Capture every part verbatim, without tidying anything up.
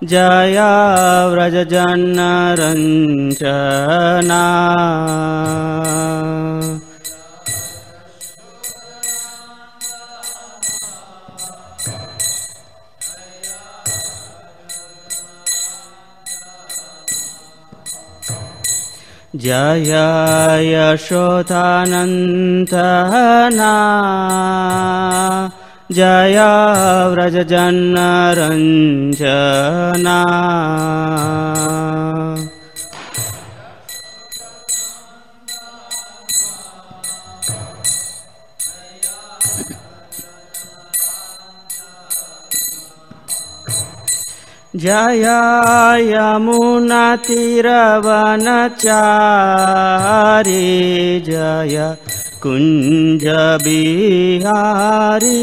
जय व्रजजनरञ्जना जय यशोदानन्दना जय व्रजजनरञ्जना जय यमुनातीरवनचारी जय कुंज बिहारी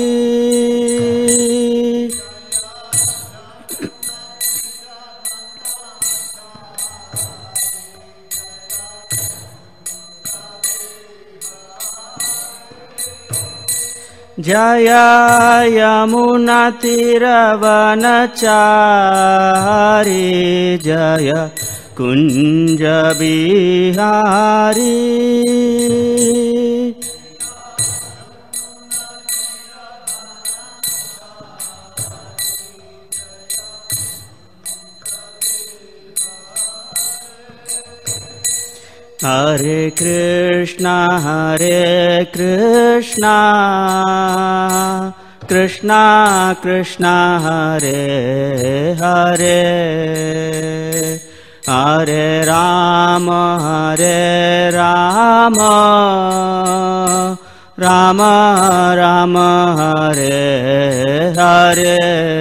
जय यमुनातीरवनचारी जय कुंज बिहारी हरे कृष्णा हरे कृष्णा कृष्णा कृष्णा हरे हरे हरे राम हरे राम राम राम हरे हरे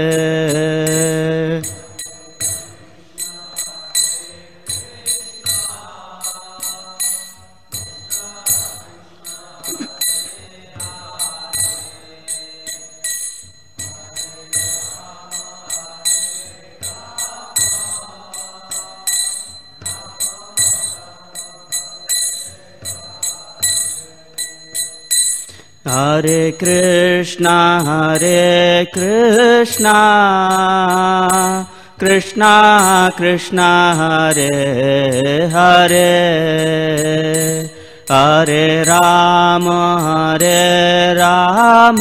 हरे कृष्णा हरे कृष्णा कृष्णा कृष्णा हरे हरे हरे राम हरे राम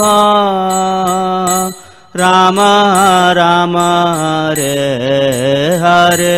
राम राम हरे हरे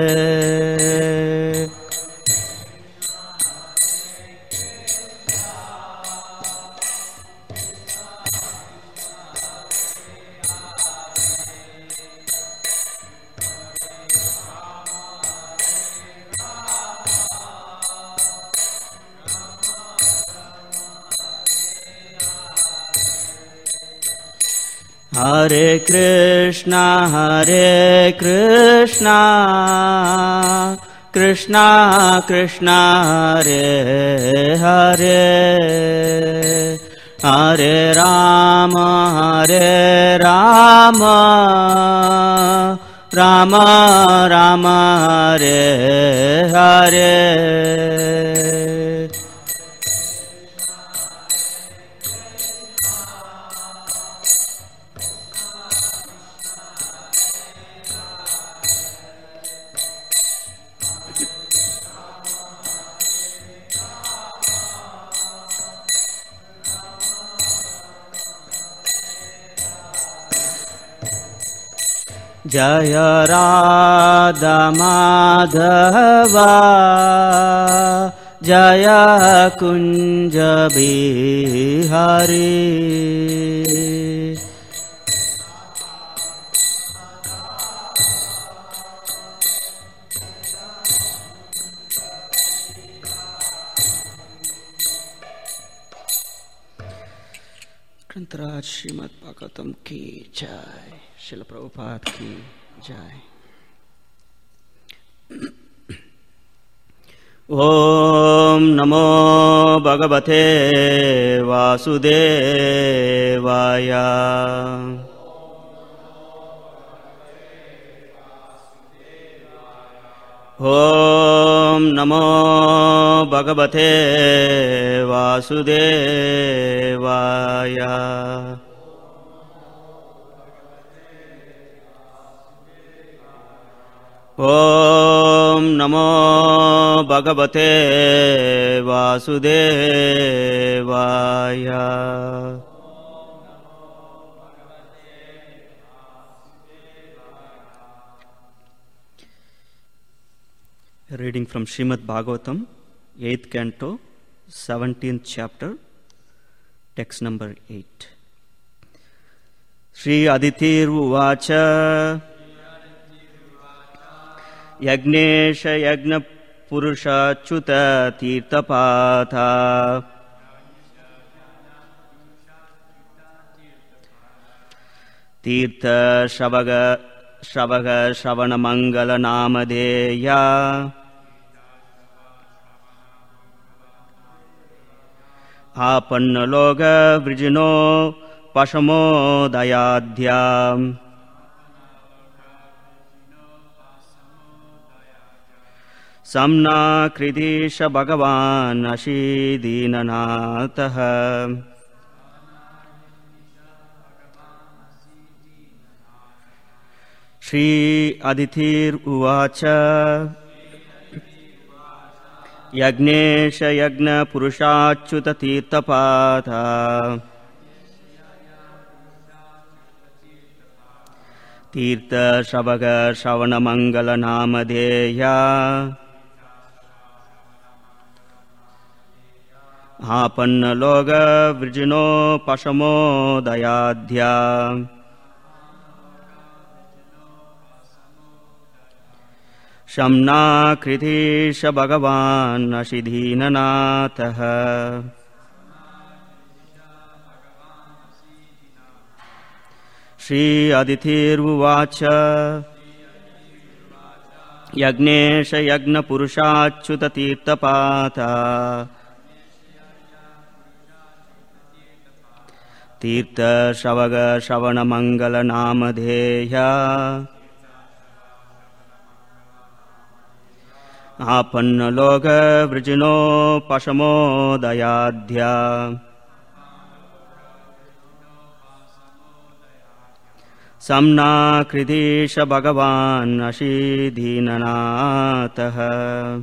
हरे कृष्णा हरे कृष्णा कृष्णा कृष्णा हरे हरे हरे राम हरे राम राम राम हरे हरे जय राधा माधवा जय कुंज बिहारी ग्रंथराज श्रीमद् भागवतम की जय। श्रील प्रभुपाद की जय। ओम नमो भगवते वासुदेवाय। ओम नमो भगवते वासुदेवाय। ॐ नमो भगवते वासुदेवाय। Reading from Srimad Bhagavatam, eighth canto, seventeenth chapter, text number eight. Shri Aditir Uvacha Yagnesha Yagna Purusha Chuta Tirthapatha Tirtha Shavaga Shavaga Shavana Mangala Namadeya Apannaloga Vrijino Pashamo Dayadhyam Samna Kridisha Bhagavan Ashidinanataha Shri Aditir Uvacha Yagnesha Yagna Purushachyuta Tirthapatha Tirtha Shavaga Shavana Mangala Namadeya Apannaloga Vrijino Pashamo Dayadhya Shamna Kritisha Bhagavan Ashidhinanataha Shri Aditir Uvacha Yagnesha Yagna Purushachyuta Tirthapatha Tirtha Shavaga Shavana Mangala Namadeya Apannaloga Vrijino Pashamo Dayadhya Samna Kridisha Bhagavan Ashidhinanataha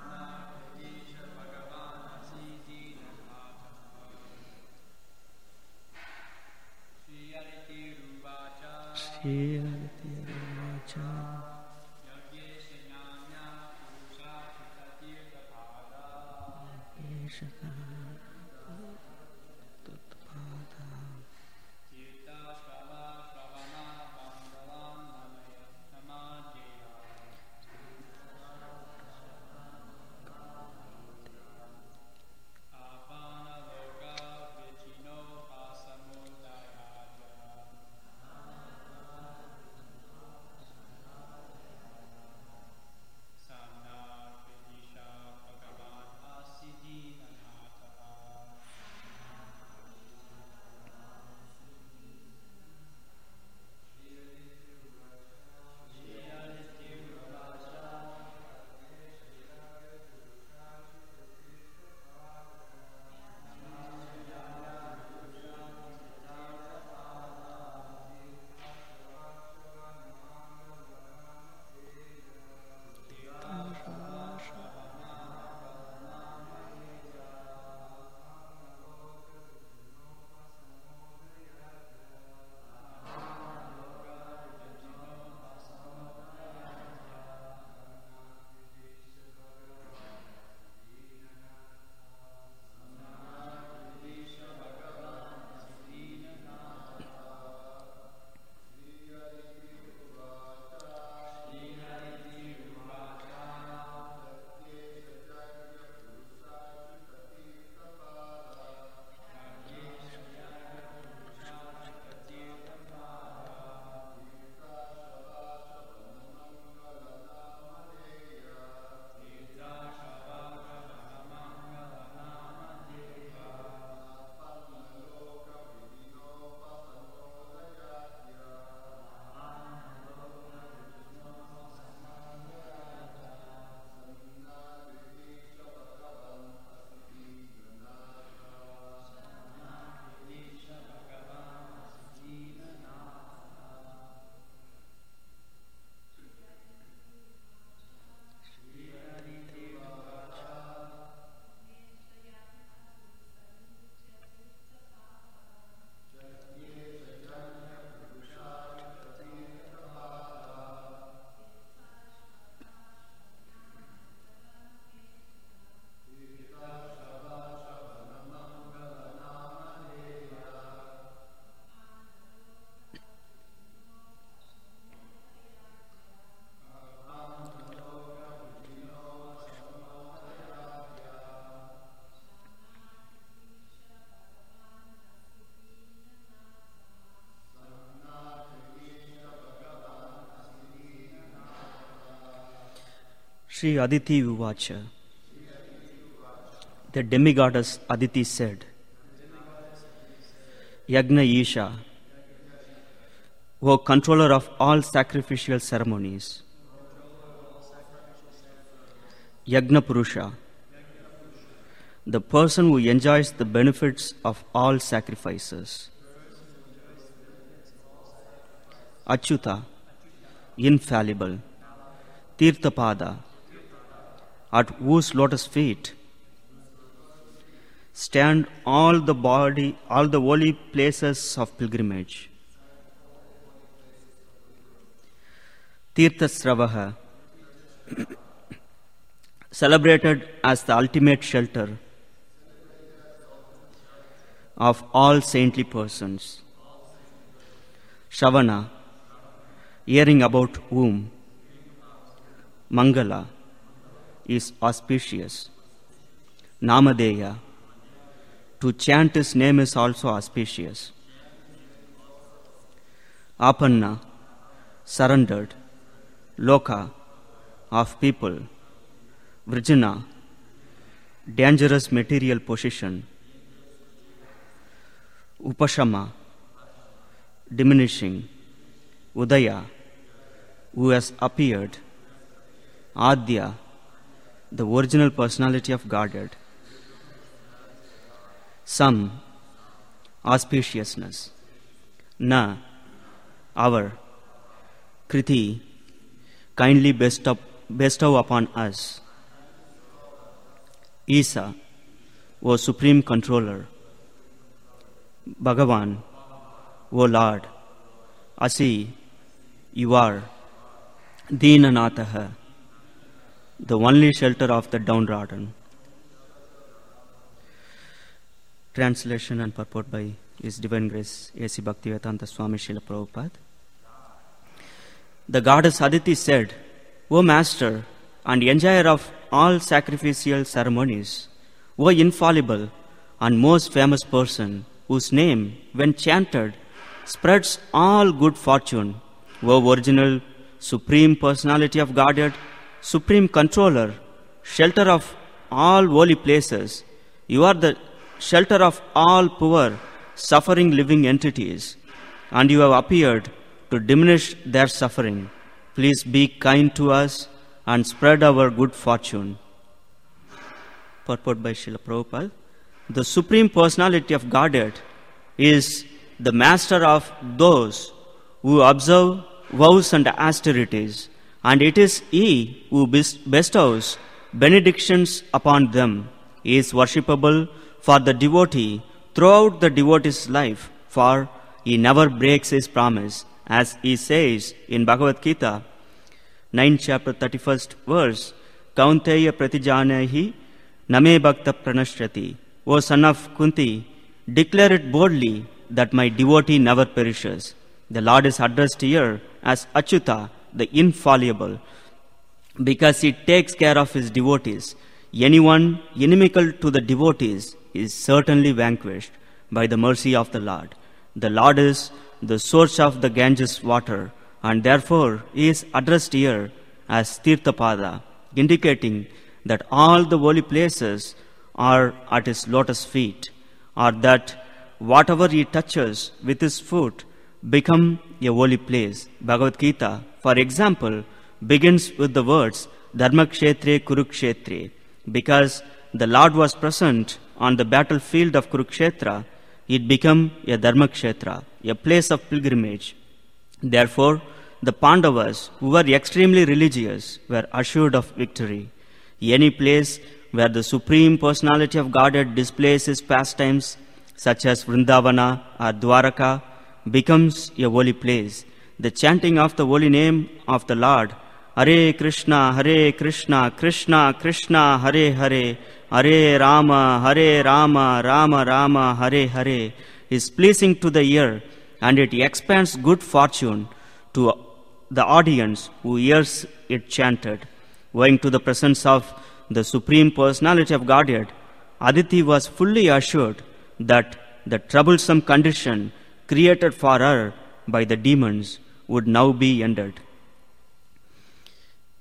Shri Shri Aditi Uvacha. The demigoddess Aditi said, Yagna Isha, O controller of all sacrificial ceremonies, Yagna Purusha, the person who enjoys the benefits of all sacrifices, Achyuta, infallible, Tirthapada, at whose lotus feet stand all the body, all the holy places of pilgrimage. Tirthasravaha, celebrated as the ultimate shelter of all saintly persons. Shravana, hearing about whom Mangala is auspicious. Namadeya, to chant his name is also auspicious. Apanna, surrendered. Loka, of people. Vrijana, dangerous material position. Upashama, diminishing. Udaya, who has appeared. Adya, the original personality of Godhead. Some, auspiciousness. Na, our. Kriti, kindly bestow, bestow upon us. Isa, O Supreme Controller. Bhagavan, O Lord. Asi, you are. Deenanathaha, the only shelter of the downtrodden. Translation and purport by His Divine Grace A C Bhaktivedanta Swami Srila Prabhupada. The goddess Aditi said, O Master and enjoyer of all sacrificial ceremonies, O infallible and most famous person, whose name, when chanted, spreads all good fortune, O original Supreme Personality of Godhead, Supreme Controller, shelter of all holy places, you are the shelter of all poor, suffering living entities, and you have appeared to diminish their suffering. Please be kind to us and spread our good fortune. Purport by Srila Prabhupada. The Supreme Personality of Godhead is the master of those who observe vows and austerities, and it is He who bestows benedictions upon them. He is worshipable for the devotee throughout the devotee's life, for he never breaks his promise, as he says in Bhagavad Gita, ninth chapter, thirty-first verse, Kaunteya pratijanehi name bhakta pranashrati. O son of Kunti, declare it boldly that my devotee never perishes. The Lord is addressed here as Achyuta, the infallible, because He takes care of His devotees. Anyone inimical to the devotees is certainly vanquished by the mercy of the Lord. The Lord is the source of the Ganges water, and therefore He is addressed here as Tirthapada, indicating that all the holy places are at His lotus feet, or that whatever He touches with His foot become a holy place. Bhagavad Gita, for example, begins with the words Dharmakshetre Kurukshetre. Because the Lord was present on the battlefield of Kurukshetra, it became a Dharmakshetra, a place of pilgrimage. Therefore, the Pandavas, who were extremely religious, were assured of victory. Any place where the Supreme Personality of Godhead displays His pastimes, such as Vrindavana or Dwaraka, becomes a holy place. The chanting of the holy name of the Lord, Hare Krishna, Hare Krishna, Krishna Krishna, Hare Hare, Hare Rama, Hare Rama, Rama Rama, Hare Hare, is pleasing to the ear, and it expands good fortune to the audience who hears it chanted. Owing to the presence of the Supreme Personality of Godhead, Aditi was fully assured that the troublesome condition created for her by the demons would now be ended.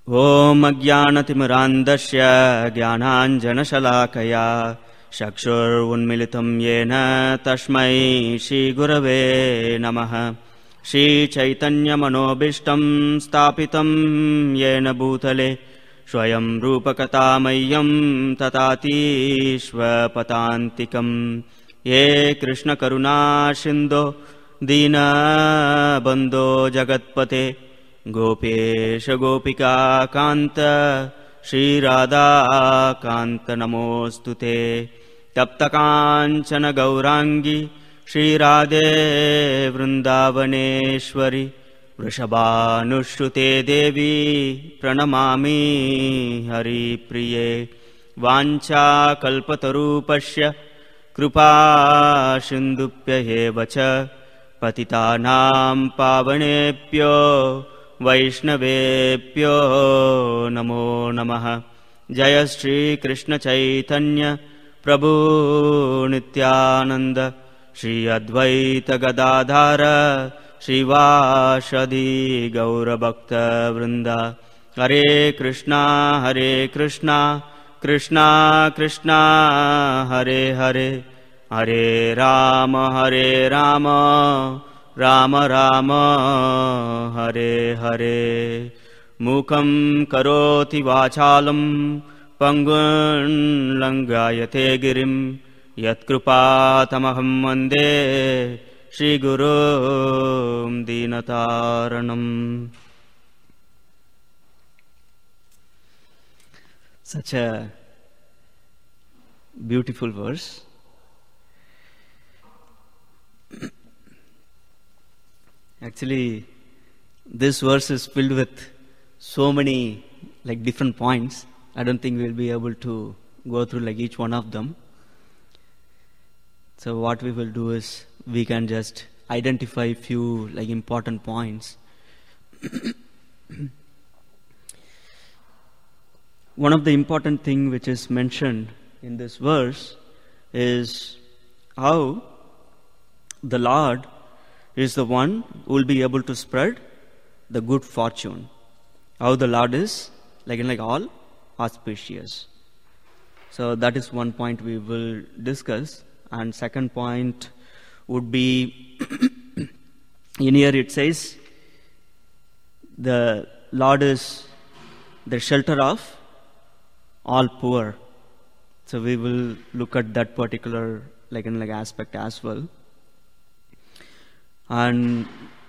Om Ajnanatimirandasya Jnananjanashalakaya Chakshur Unmilitam Yena Tashmai Shri Gurave Namaha Shri Chaitanya Manobishtam Stapitam Yena Bhutale Swayam Rupakatamayam Tatati Shvapatantikam Ye Krishna Karuna Shindo Dina Bandho Jagatpate Gopesh Gopika Kanta Shri Radha Kanta Namostute Tapta Kanchana Gaurangi Shri Radhe Vrindavaneshwari Vrishabhanushrute Devi Pranamami Hari Priye Vancha Kalpatarupasya Krupa Shindupya Hevacha Patitanam Pavanepyo Vaishnavepyo Namo Namaha Jaya Shri Krishna Chaitanya Prabhu Nityananda Shri Advaita Gadadhara Shri Vashadi Gaura Bhakta Vrinda Hare Krishna Hare Krishna Krishna Krishna Hare Hare Hare Rama Hare Rama Rama Rama Hare Hare Mukam Karoti Vachalam Pangun Langayate Girim Yat Krupa Tamaham Vande Shri Guru Dinataranam. Such a beautiful verse. Actually, this verse is filled with so many like different points. I don't think we'll be able to go through like each one of them. So what we will do is we can just identify a few like important points. One of the important thing which is mentioned in this verse is how the Lord is the one who will be able to spread the good fortune. How the Lord is like in like all auspicious. So that is one point we will discuss. And second point would be in here it says the Lord is the shelter of all poor. So we will look at that particular like in like aspect as well. And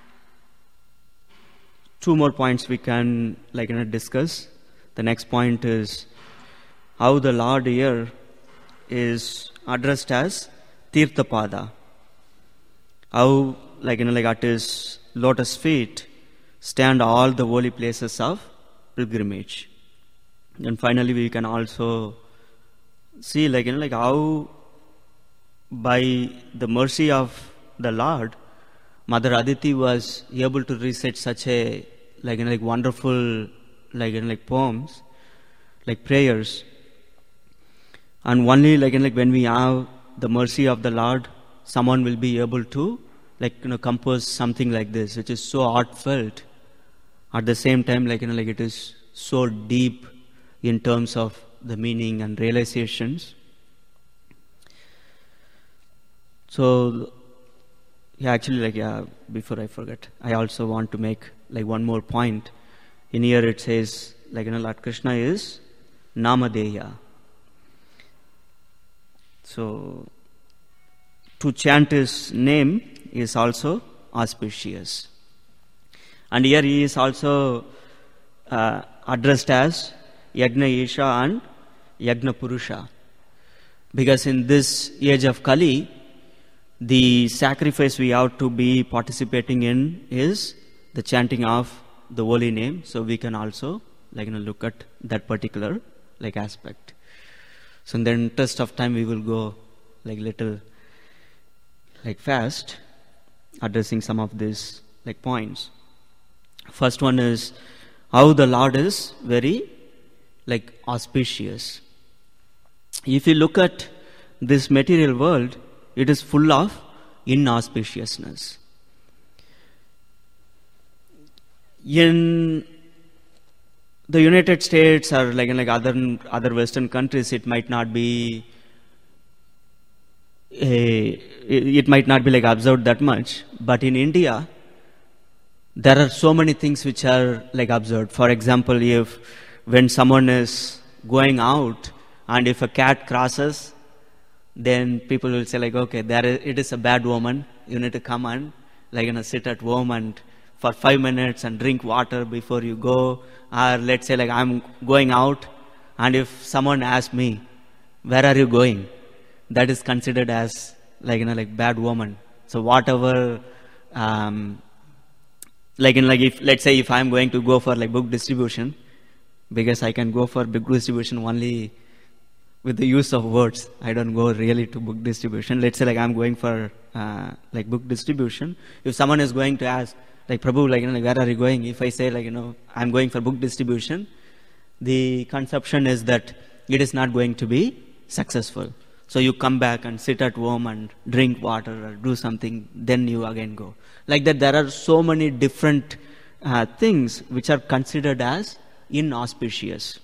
two more points we can like you know, discuss. The next point is how the Lord here is addressed as Tirthapada. How like you know like at his lotus feet stand all the holy places of pilgrimage. And finally we can also see like you know like how by the mercy of the Lord Mother Aditi was able to recite such a like you know, like wonderful like you know, like poems, like prayers, and only like you know, like when we have the mercy of the Lord, someone will be able to like you know compose something like this, which is so heartfelt. At the same time, like you know, like it is so deep in terms of the meaning and realizations. So. Yeah, actually, like, yeah, before I forget, I also want to make, like, one more point. In here it says, like, you know, Lord Krishna is Namadeya. So, to chant his name is also auspicious. And here he is also uh, addressed as Yagna Isha and Yagna Purusha. Because in this age of Kali, the sacrifice we have to be participating in is the chanting of the holy name. So we can also like you know, look at that particular like aspect. So in the interest of time, we will go like little like fast, addressing some of these like points. First one is how the Lord is very like auspicious. If you look at this material world, it is full of inauspiciousness. In the United States or like in like other other Western countries, it might not be a, it might not be like observed that much. But in India, there are so many things which are like observed. For example, if when someone is going out and if a cat crosses, then people will say like, okay, there is, it is a bad woman. You need to come and like you know sit at home and for five minutes and drink water before you go. Or let's say like I'm going out, and if someone asks me, where are you going? That is considered as like you know like bad woman. So whatever, um, like in like if let's say if I'm going to go for like book distribution, because I can go for book distribution only with the use of words. I don't go really to book distribution. Let's say like I'm going for uh, like book distribution. If someone is going to ask like Prabhu, like you know like where are you going? If I say like you know I'm going for book distribution, the conception is that it is not going to be successful. So you come back and sit at home and drink water or do something, then you again go. Like that, there are so many different uh, things which are considered as inauspicious.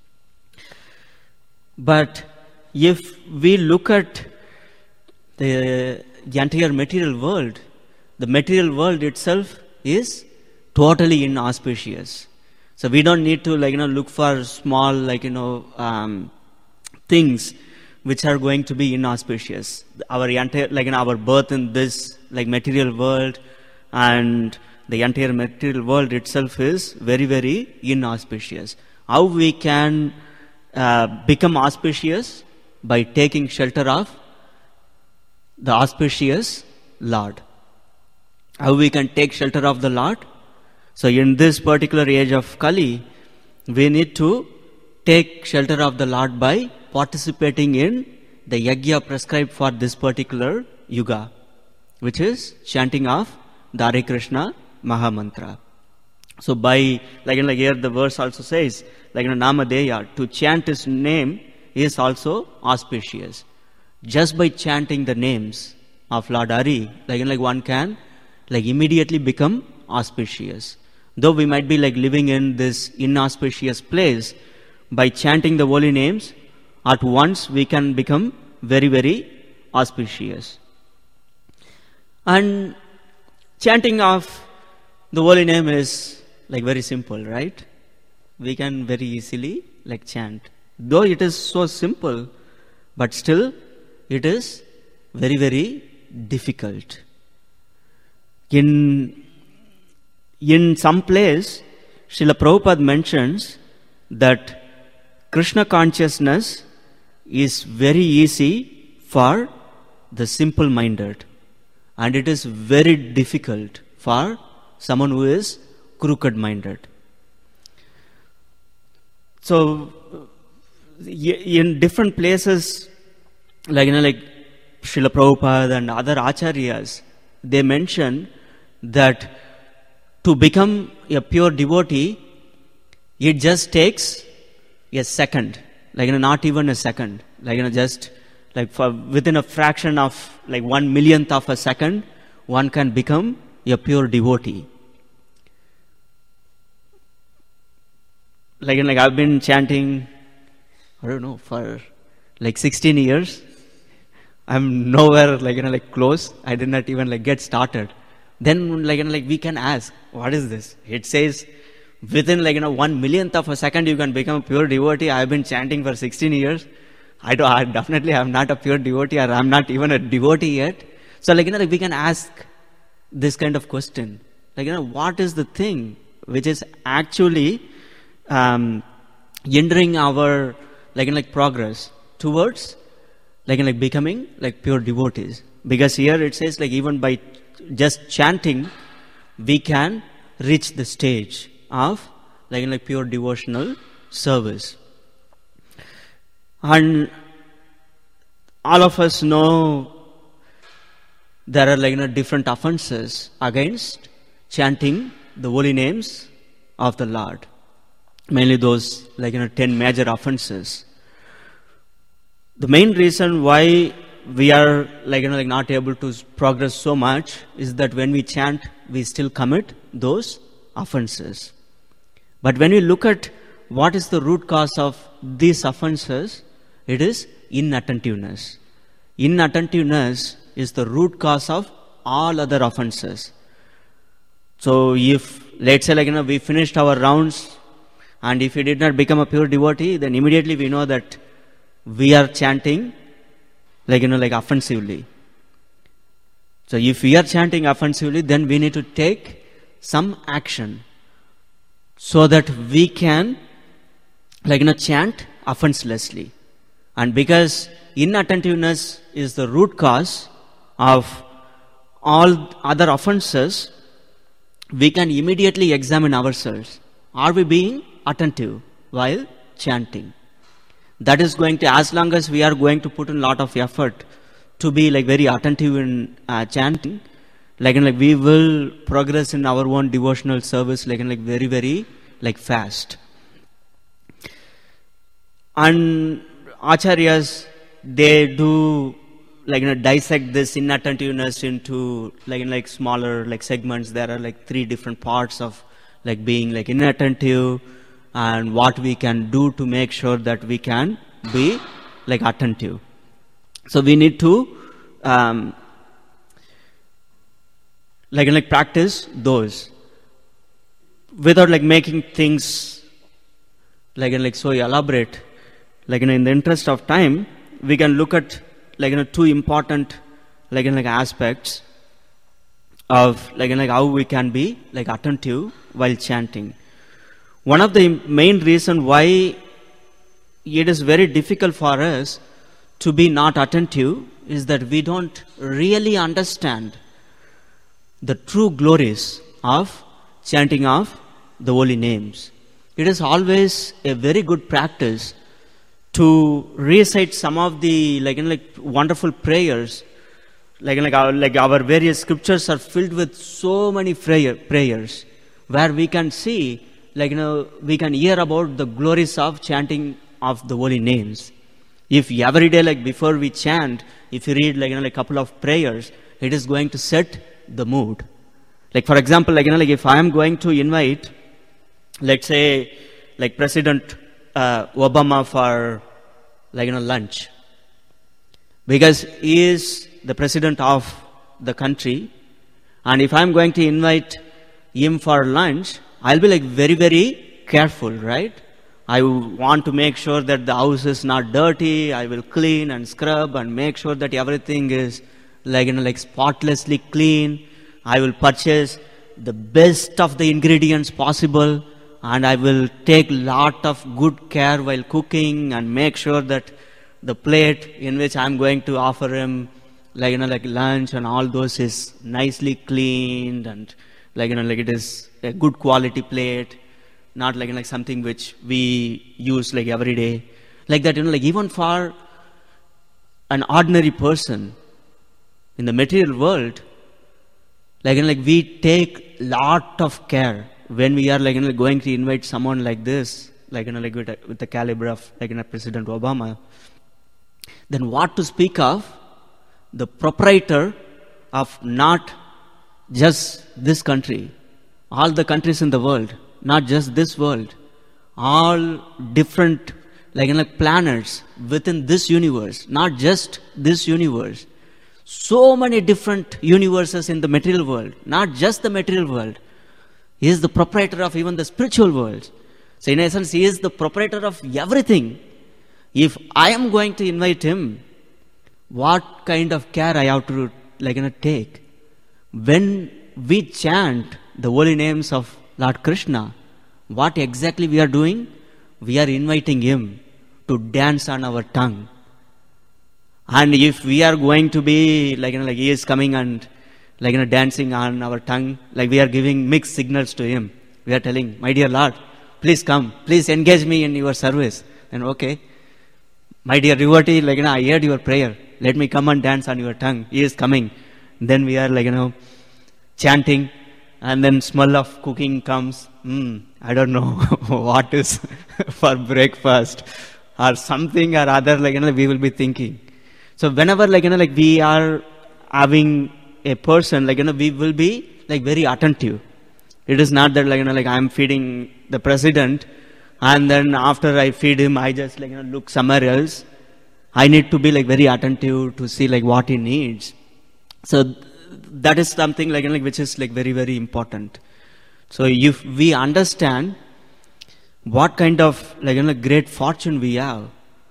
But if we look at the, the entire material world, the material world itself is totally inauspicious. So we don't need to like you know look for small like you know um, things which are going to be inauspicious. Our entire like you know, our birth in this like material world and the entire material world itself is very very inauspicious. How we can uh, become auspicious? By taking shelter of the auspicious Lord. How we can take shelter of the Lord? So in this particular age of Kali, we need to take shelter of the Lord by participating in the yajna prescribed for this particular yuga, which is chanting of the Hare Krishna Mahamantra. So by, like, like here the verse also says, like in Namadeya, to chant his name is also auspicious. Just by chanting the names of Lord Hari, like, like one can like immediately become auspicious. Though we might be like living in this inauspicious place, by chanting the holy names, at once we can become very, very auspicious. And chanting of the holy name is like very simple, right? We can very easily like chant. Though it is so simple, but still it is very, very difficult. In, in some place, Srila Prabhupada mentions that Krishna consciousness is very easy for the simple-minded, and it is very difficult for someone who is crooked-minded. So, in different places, like you know, like Srila Prabhupada and other acharyas, they mention that to become a pure devotee, it just takes a second, like you know, not even a second, like you know, just like for within a fraction of like one millionth of a second, one can become a pure devotee. Like, like I've been chanting, I don't know, for like sixteen years. I'm nowhere like, you know, like close. I did not even like get started. Then like, you know, like we can ask, what is this? It says within like, you know, one millionth of a second you can become a pure devotee. I've been chanting for sixteen years. I do, I definitely am not a pure devotee, or I'm not even a devotee yet. So like, you know, like we can ask this kind of question. Like, you know, what is the thing which is actually um, hindering our like, you know, like progress towards like, you know, like becoming like pure devotees? Because here it says like even by just chanting, we can reach the stage of like, you know, like pure devotional service. And all of us know there are like, you know, different offenses against chanting the holy names of the Lord. Mainly those like, you know, ten major offenses. The main reason why we are like, you know, like not able to progress so much is that when we chant, we still commit those offenses. But when we look at what is the root cause of these offenses? It is inattentiveness. Inattentiveness is the root cause of all other offenses. So if, let's say, like, you know, we finished our rounds, and if we did not become a pure devotee, then immediately we know that we are chanting, like, you know, like offensively. So if we are chanting offensively, then we need to take some action so that we can, like, you know, chant offenselessly. And because inattentiveness is the root cause of all other offenses, we can immediately examine ourselves. Are we being attentive while chanting? That is going to, as long as we are going to put in a lot of effort to be like very attentive in uh, chanting, like, like we will progress in our own devotional service like, like very, very like fast. And acharyas, they do like, you know, dissect this inattentiveness into like, like smaller like segments. There are like three different parts of like being like inattentive, and what we can do to make sure that we can be like attentive. So we need to um, like like practice those without like making things like like so elaborate. Like, you know, in the interest of time, we can look at like, you know, two important like, like aspects of like, like how we can be like attentive while chanting. One of the main reason why it is very difficult for us to be not attentive is that we don't really understand the true glories of chanting of the holy names. It is always a very good practice to recite some of the like, like wonderful prayers. Like, like, our, like our various scriptures are filled with so many prayer, prayers where we can see, like, you know, we can hear about the glories of chanting of the holy names. If every day, like before we chant, if you read like, you know, like a couple of prayers, it is going to set the mood. Like, for example, like, you know, like if I am going to invite, let's say, like President uh, Obama for, like, you know, lunch, because he is the president of the country, and if I'm going to invite him for lunch, I'll be like very, very careful, right? I want to make sure that the house is not dirty. I will clean and scrub and make sure that everything is like, you know, like spotlessly clean. I will purchase the best of the ingredients possible, and I will take lot of good care while cooking and make sure that the plate in which I'm going to offer him, like, you know, like lunch and all those is nicely cleaned, and like, you know, like it is a good quality plate, not like, like something which we use like every day. Like that, you know, like even for an ordinary person in the material world, like, you know, like we take lot of care when we are like, you know, going to invite someone like this, like, you know, like with, a, with the caliber of like, you know, President Obama. Then what to speak of the proprietor of not just this country, all the countries in the world, not just this world, all different like, you know, like planets within this universe, not just this universe. So many different universes in the material world, not just the material world. He is the proprietor of even the spiritual world. So in essence, he is the proprietor of everything. If I am going to invite him, what kind of care I have to like, you know, take? When we chant the holy names of Lord Krishna, what exactly we are doing? We are inviting him to dance on our tongue. And if we are going to be like, you know, like he is coming and like, you know, dancing on our tongue, like we are giving mixed signals to him. We are telling, my dear Lord, please come, please engage me in your service. And okay, my dear devotee, like, you know, I heard your prayer. Let me come and dance on your tongue. He is coming. Then we are like, you know, chanting, and then smell of cooking comes. Hmm, I don't know what is for breakfast or something or other, like, you know, we will be thinking. So whenever, like, you know, like we are having a person, like, you know, we will be like very attentive. It is not that, like, you know, like I am feeding the president And then after I feed him, I just like, you know, look somewhere else. I need to be like very attentive to see like what he needs. So that is something like, you know, like which is like very, very important. So if we understand what kind of like, you know, great fortune we have,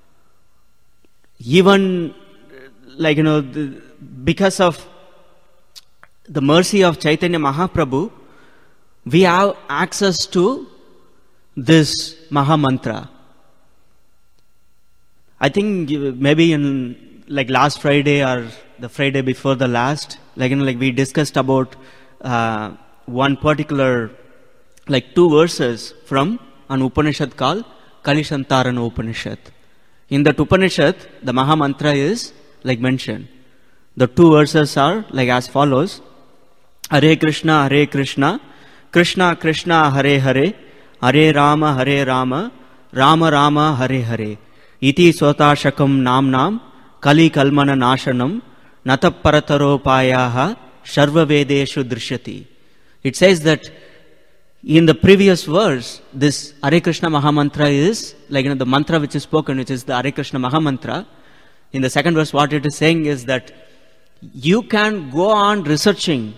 even like, you know, the, because of the mercy of Chaitanya Mahaprabhu, we have access to this Maha Mantra. I think maybe in like last Friday or the Friday before the last, like, you know, like we discussed about uh, one particular, like two verses from an Upanishad called Kalishantarana Upanishad. In that Upanishad, the Maha Mantra is like mentioned. The two verses are like as follows: Hare Krishna, Hare Krishna, Krishna Krishna, Hare Hare, Hare Rama, Hare Rama, Rama Rama, Hare Hare. Iti Swatashakam Namnam, Kali Kalmana Nashanam, Natapparataropayaha, Sharva Vedeshu Drishyati. It says that in the previous verse, this Hare Krishna Mahamantra is, like, you know, the mantra which is spoken, which is the Hare Krishna Mahamantra. In the second verse, what it is saying is that you can go on researching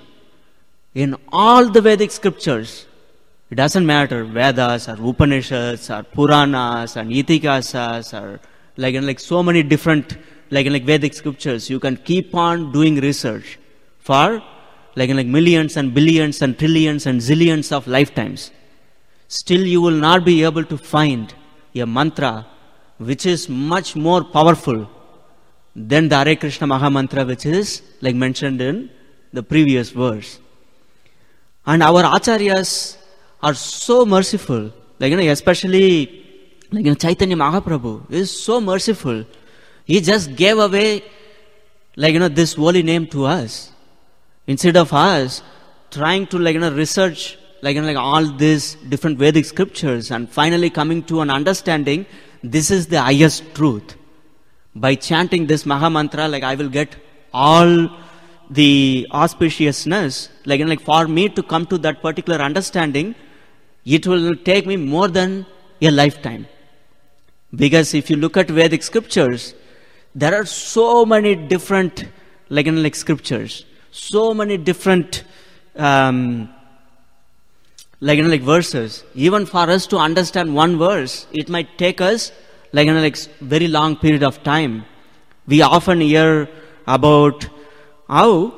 in all the Vedic scriptures. It doesn't matter Vedas or Upanishads or Puranas and Itikasas or like, you know, like so many different like, you know, like Vedic scriptures. You can keep on doing research for like, you know, like millions and billions and trillions and zillions of lifetimes. Still you will not be able to find a mantra which is much more powerful than the Hare Krishna Mahamantra which is like mentioned in the previous verse. And our acharyas are so merciful, like, you know, especially like, you know, Chaitanya Mahaprabhu is so merciful. He just gave away like, you know, this holy name to us. Instead of us trying to like, you know, research like, you know, like all these different Vedic scriptures and finally coming to an understanding, this is the highest truth. By chanting this Maha Mantra, like I will get all the auspiciousness, like, you know, like for me to come to that particular understanding, it will take me more than a lifetime. Because if you look at Vedic scriptures, there are so many different, like, you know, like scriptures, so many different, um, like, you know, like verses. Even for us to understand one verse, it might take us, like, you know, like very long period of time. We often hear about how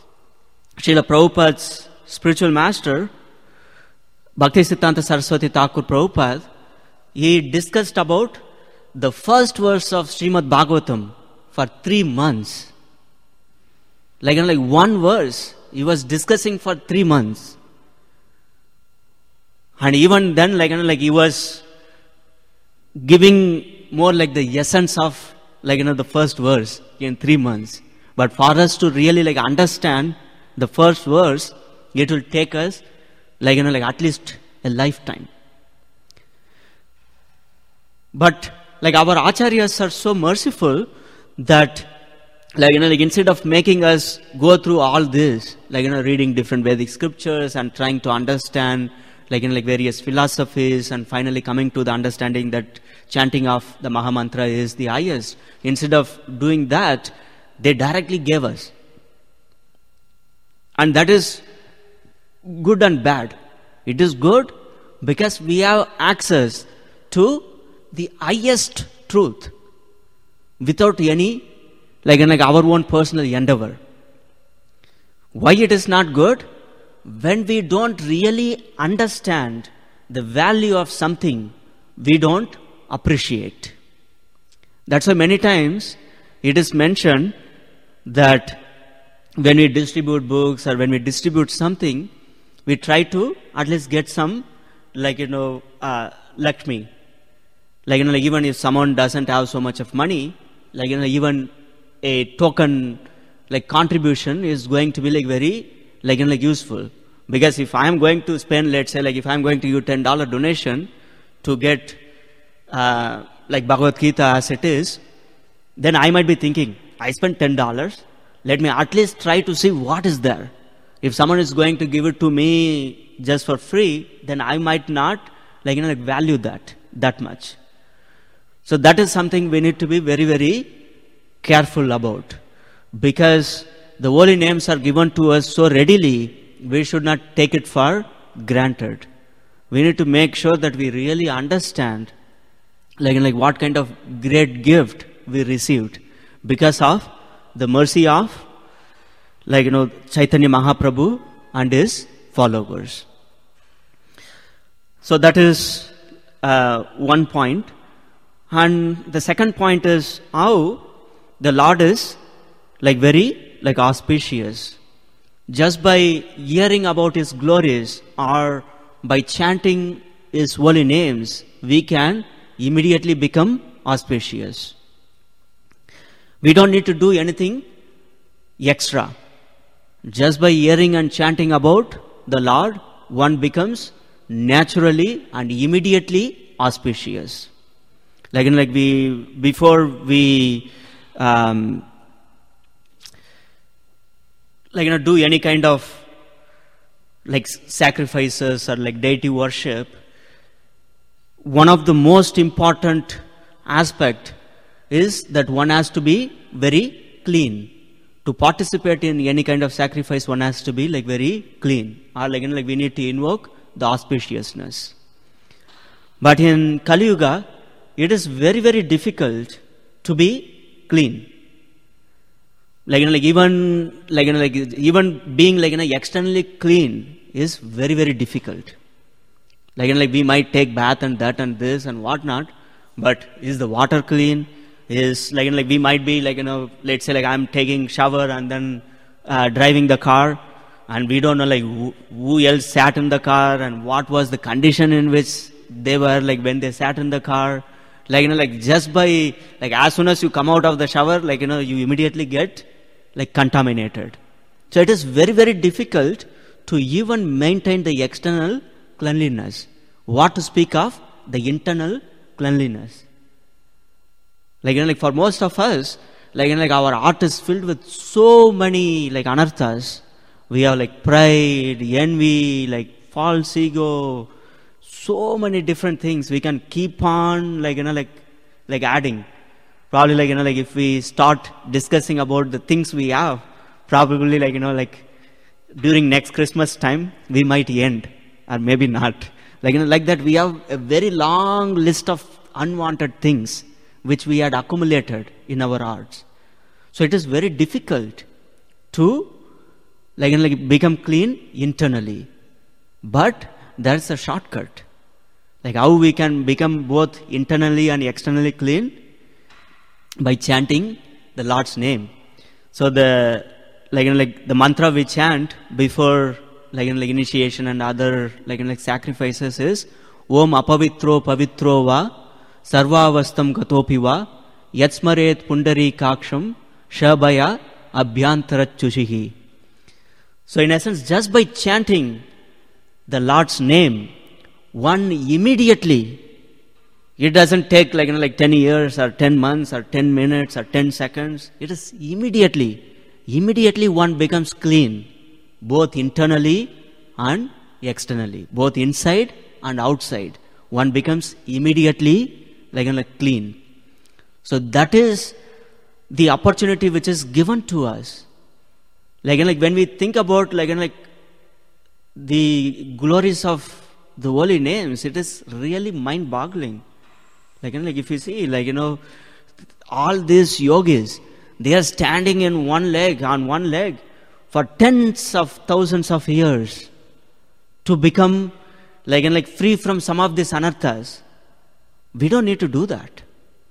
Srila Prabhupada's spiritual master, Bhaktisiddhanta Saraswati Thakur Prabhupada, he discussed about the first verse of Srimad Bhagavatam for three months. Like, you know, like one verse, he was discussing for three months. And even then, like, you know, like he was giving more like the essence of, like, you know, the first verse in three months. But for us to really like understand the first verse, it will take us like, you know, like at least a lifetime. But like our acharyas are so merciful that, like, you know, like instead of making us go through all this, like, you know, reading different Vedic scriptures and trying to understand, like, you know, like various philosophies and finally coming to the understanding that chanting of the Maha Mantra is the highest, instead of doing that, they directly gave us. And that is good and bad. It is good because we have access to the highest truth without any, like, like our own personal endeavor. Why it is not good? When we don't really understand the value of something, we don't appreciate. That's why many times it is mentioned that when we distribute books or when we distribute something, we try to at least get some, like, you know, uh, Lakshmi. Like, you know, like even if someone doesn't have so much of money, like, you know, even a token, like, contribution is going to be, like, very, like, you know, like, useful. Because if I am going to spend, let's say, like, if I am going to give ten dollars donation to get, uh, like, Bhagavad Gita as it is, then I might be thinking, I spent ten dollars, let me at least try to see what is there. If someone is going to give it to me just for free, then I might not, like, you know, like, value that. that much. So that is something we need to be very, very careful about. Because the holy names are given to us so readily, we should not take it for granted. We need to make sure that we really understand like, like what kind of great gift we received because of the mercy of like you know Chaitanya Mahaprabhu and his followers. So that is uh, one point. And the second point is how the Lord is like very like auspicious. Just by hearing about his glories or by chanting his holy names, we can immediately become auspicious. We don't need to do anything extra. Just by hearing and chanting about the Lord, one becomes naturally and immediately auspicious. Like, like we, before we, um, like, you know, do any kind of like sacrifices or like deity worship, one of the most important aspect is that one has to be very clean. To participate in any kind of sacrifice, one has to be like very clean. Or like, you know, like we need to invoke the auspiciousness. But in Kali Yuga, it is very, very difficult to be clean. Like, you know, like even, like, you know, like even being like, you know, externally clean is very, very difficult. Like, you know, like we might take bath and that and this and whatnot, but is the water clean? Is like, you know, like we might be like, you know, let's say like I'm taking shower and then uh, driving the car, and we don't know like who, who else sat in the car and what was the condition in which they were like when they sat in the car. Like, you know, like just by, like as soon as you come out of the shower, like, you know, you immediately get like contaminated. So it is very, very difficult to even maintain the external cleanliness. What to speak of the internal cleanliness. Like, you know, like for most of us, like, you know, like our heart is filled with so many like anarthas. We have like pride, envy, like false ego, so many different things. We can keep on like, you know, like, like adding. Probably like, you know, like if we start discussing about the things we have, probably like, you know, like during next Christmas time, we might end or maybe not. Like, you know, like that we have a very long list of unwanted things which we had accumulated in our hearts. So it is very difficult to like, you know, like become clean internally. But that's a shortcut. Like how we can become both internally and externally clean? By chanting the Lord's name. So the like, you know, like the mantra we chant before like, you know, like initiation and other like, you know, like sacrifices is Om apavitro pavitro va sarvavastam gatopi va yatsmaret pundari kaksham shabaya abhyantarat chushihi. So in essence, just by chanting the Lord's name, one immediately, it doesn't take like, you know, like ten years or ten months or ten minutes or ten seconds. It is immediately, immediately one becomes clean, both internally and externally, both inside and outside. One becomes immediately like, you know, like clean. So that is the opportunity which is given to us. Like, you know, like when we think about like, you know, like the glories of the holy names, it is really mind-boggling. Like, you know, like if you see, like, you know, all these yogis, they are standing in one leg, on one leg, for tens of thousands of years to become, like, you know, like free from some of these anarthas. We don't need to do that.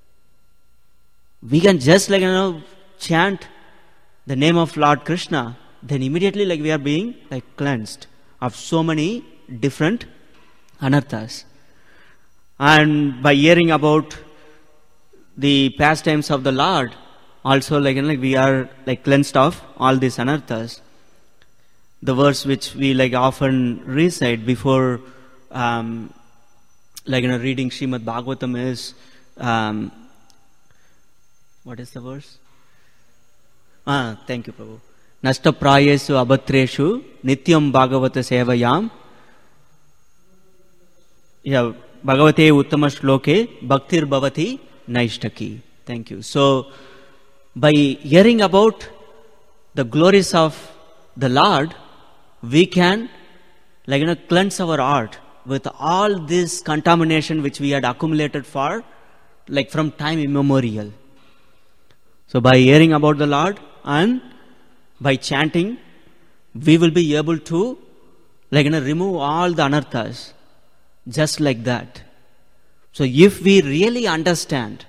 We can just, like, you know, chant the name of Lord Krishna, then immediately, like, we are being, like, cleansed of so many different anarthas. And by hearing about the pastimes of the Lord, also like, you know, like we are like cleansed of all these anarthas. The verse which we like often recite before um, like, you know, reading Srimad Bhagavatam is um, what is the verse? Ah, thank you, Prabhu. Nasta prayesu abatreshu nityam bhagavata sevayam. Yeah, Bhagavate Uttama Shloke Bhaktir Bhavati Naishtaki. Thank you. So, by hearing about the glories of the Lord, we can, like, you know, cleanse our heart with all this contamination which we had accumulated for, like, from time immemorial. So, by hearing about the Lord and by chanting, we will be able to, like, you know, remove all the anarthas, just like that. So, if we really understand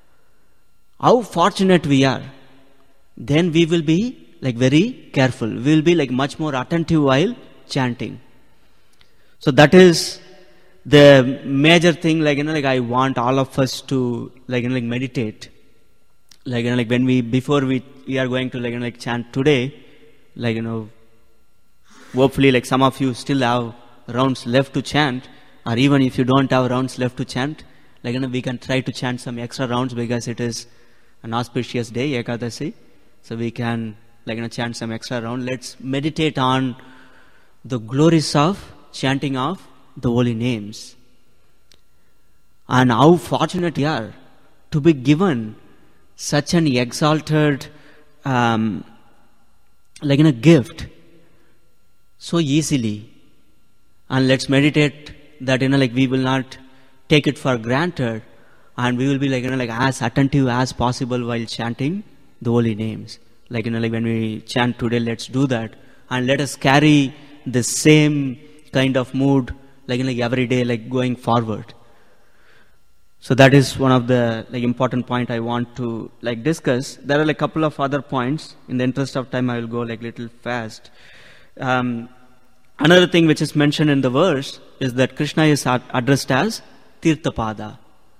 how fortunate we are, then we will be, like, very careful. We will be, like, much more attentive while chanting. So that is the major thing, like, you know, like I want all of us to, like, you know, like meditate. Like, you know, like when we, before we, we are going to, like, you know, like chant today, like, you know, hopefully, like, some of you still have rounds left to chant, or even if you don't have rounds left to chant, like, you know, we can try to chant some extra rounds because it is an auspicious day, Ekadasi. So we can, like, you know, chant some extra round. Let's meditate on the glories of chanting of the holy names. And how fortunate we are to be given such an exalted, um, like, you know, gift so easily. And let's meditate that, you know, like we will not take it for granted, and we will be, like, you know, like as attentive as possible while chanting the holy names. Like, you know, like when we chant today, let's do that, and let us carry the same kind of mood, like, you know, like every day, like going forward. So that is one of the, like, important point I want to, like, discuss. There are, like, a couple of other points. In the interest of time, I will go, like, little fast. Um, another thing which is mentioned in the verse is that Krishna is ad- addressed as Tirthapada.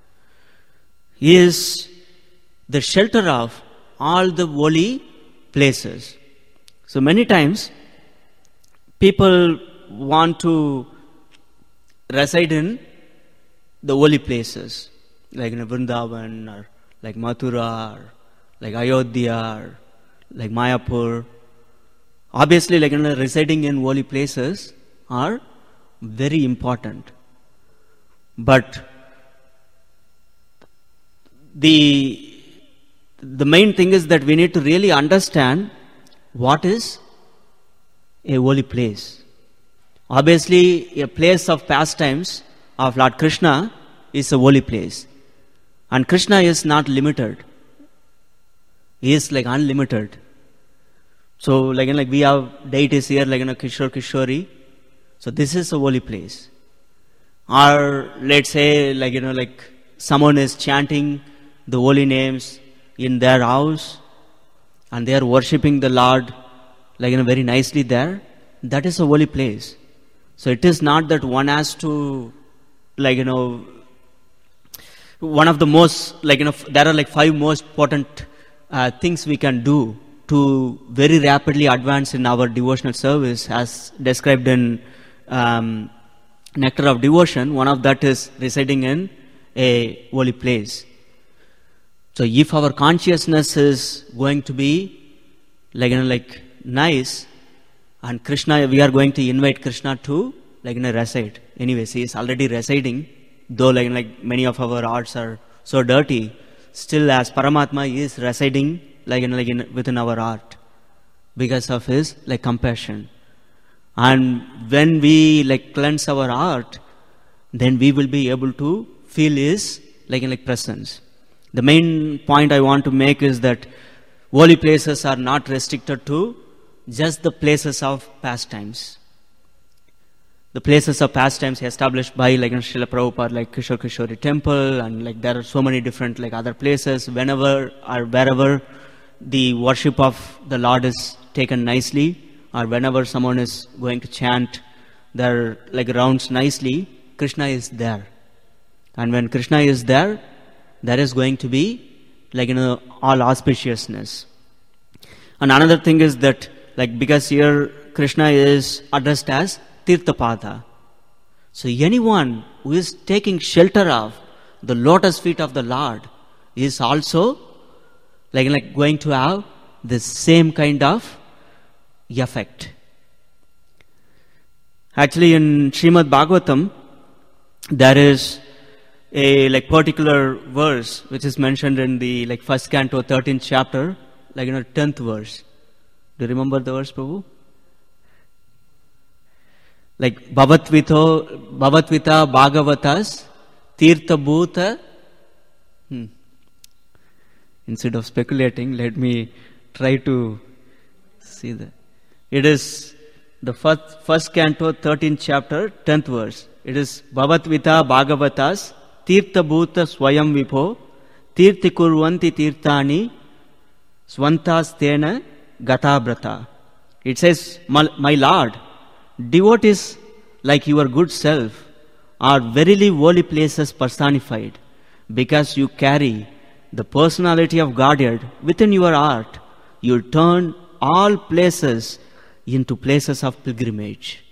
He is the shelter of all the holy places. So many times, people want to reside in the holy places, like in Vrindavan, or like Mathura, or like Ayodhya, or like Mayapur. Obviously, like, you know, residing in holy places are very important. But the the main thing is that we need to really understand what is a holy place. Obviously, a place of pastimes of Lord Krishna is a holy place. And Krishna is not limited. He is, like, unlimited. So, like, you know, like we have deities here, like, you know, Kishore, Kishori. So this is a holy place. Or let's say, like, you know, like someone is chanting the holy names in their house, and they are worshipping the Lord, like, you know, very nicely there. That is a holy place. So it is not that one has to, like, you know, one of the most, like, you know, there are like five most important uh, things we can do to very rapidly advance in our devotional service, as described in um, Nectar of Devotion. One of that is residing in a holy place. So if our consciousness is going to be, like, you know, like nice, and Krishna, we are going to invite Krishna to, like, you know, reside. Anyways, he is already residing, though, like, like many of our hearts are so dirty. Still, as Paramatma, he is residing, like, you know, like in, within our heart, because of his, like, compassion. And when we, like, cleanse our heart, then we will be able to feel his, like, in, like, presence. The main point I want to make is that holy places are not restricted to just the places of pastimes. The places of pastimes established by, like, Srila Prabhupada, like Kishore Kishori Temple, and, like, there are so many different, like, other places. Whenever or wherever the worship of the Lord is taken nicely, or whenever someone is going to chant their, like, rounds nicely, Krishna is there. And when Krishna is there, there is going to be, like, you know, all auspiciousness. And another thing is that, like, because here Krishna is addressed as Tirthapada. So anyone who is taking shelter of the lotus feet of the Lord is also, like, like going to have the same kind of effect. Actually, in Srimad Bhagavatam, there is a like particular verse which is mentioned in the like first canto, thirteenth chapter, like you know, tenth verse. Do you remember the verse, Prabhu? Like Bhavatvito, Bhavatvita Bhagavatas Tirtha Bhuta. Hmm. Instead of speculating, let me try to see that. It is the first, first canto, thirteenth chapter, tenth verse. It is Bhavatvita Bhagavatas Tirtha Bhuta Swayam Vipho Tirthi Kurvanti Tirthani Swantas Tena Gatabrata. It says, My Lord, devotees like your good self are verily holy places personified, because you carry the personality of Godhead within your heart. You turn all places into places of pilgrimage.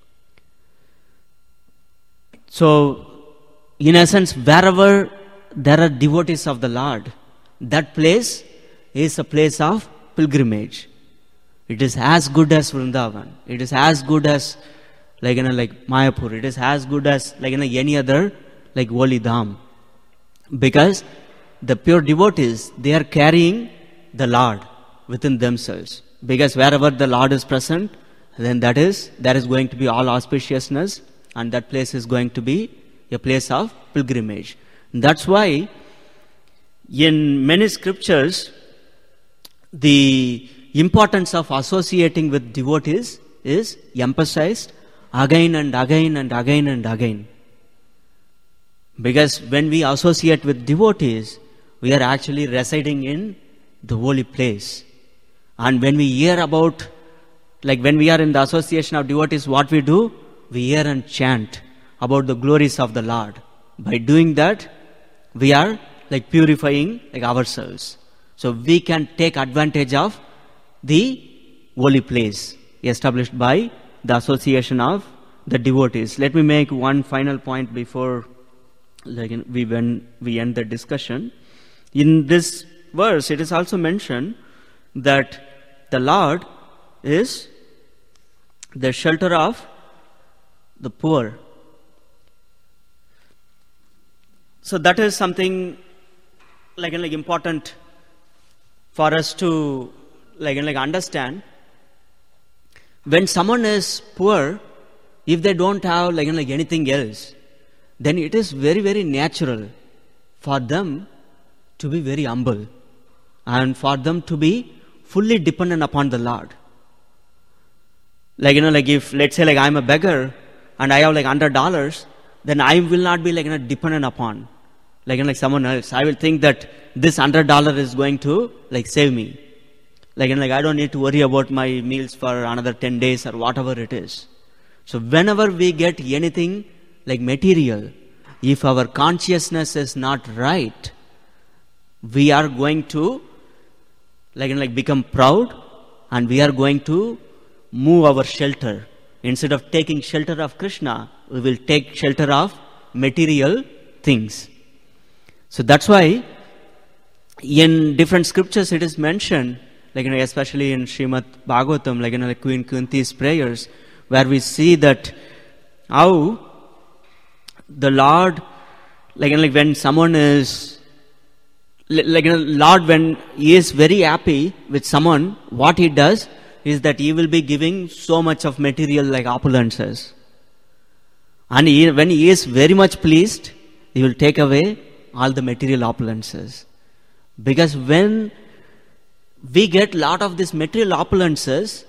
So, in essence, wherever there are devotees of the Lord, that place is a place of pilgrimage. It is as good as Vrindavan. It is as good as like you know, like Mayapur. It is as good as like you know, any other like holy dham. Because the pure devotees, they are carrying the Lord within themselves. Because wherever the Lord is present, then that is, there is going to be all auspiciousness, and that place is going to be a place of pilgrimage. That's why in many scriptures, the importance of associating with devotees is emphasized again and again and again and again. Because when we associate with devotees, we are actually residing in the holy place. And when we hear about, like when we are in the association of devotees, what we do? We hear and chant about the glories of the Lord. By doing that, we are like purifying like ourselves. So we can take advantage of the holy place established by the association of the devotees. Let me make one final point before like we when we end the discussion. In this verse, it is also mentioned that the Lord is the shelter of the poor. So that is something like, like important for us to like, like understand. When someone is poor, if they don't have like, like anything else, then it is very, very natural for them to be very humble and for them to be fully dependent upon the Lord. Like, you know, like if, let's say like I'm a beggar and I have like one hundred dollars, then I will not be like, you know, dependent upon like, you know, like someone else. I will think that this one hundred dollars is going to like save me. Like, you know, like I don't need to worry about my meals for another ten days or whatever it is. So whenever we get anything like material, if our consciousness is not right, we are going to like, you know, like become proud, and we are going to move our shelter. Instead of taking shelter of Krishna, we will take shelter of material things. So that's why in different scriptures it is mentioned, like, you know, especially in Srimad Bhagavatam, like, you know, like Queen Kunti's prayers, where we see that how the Lord, like, you know, like when someone is, like, you know, Lord, when He is very happy with someone, what He does is that He will be giving so much of material like opulences. And he, when He is very much pleased, He will take away all the material opulences. Because when we get lot of these material opulences,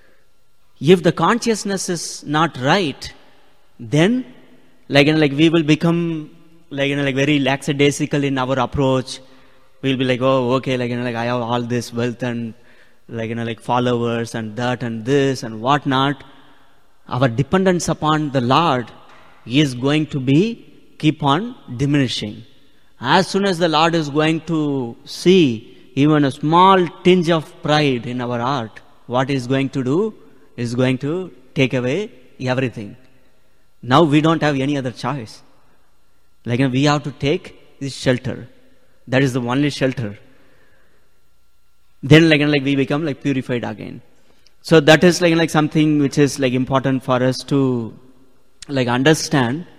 if the consciousness is not right, then like, you know, like we will become like, you know, like very lackadaisical in our approach. We'll be like, oh, okay, like, you know, like I have all this wealth and like, you know, like followers and that and this and whatnot. Our dependence upon the Lord is going to be keep on diminishing. As soon as the Lord is going to see even a small tinge of pride in our heart, what He is going to do is going to take away everything. Now we don't have any other choice. Like, you know, we have to take this shelter. That is the only shelter. Then like, you know, like we become like purified again. So that is like, like something which is like important for us to like understand,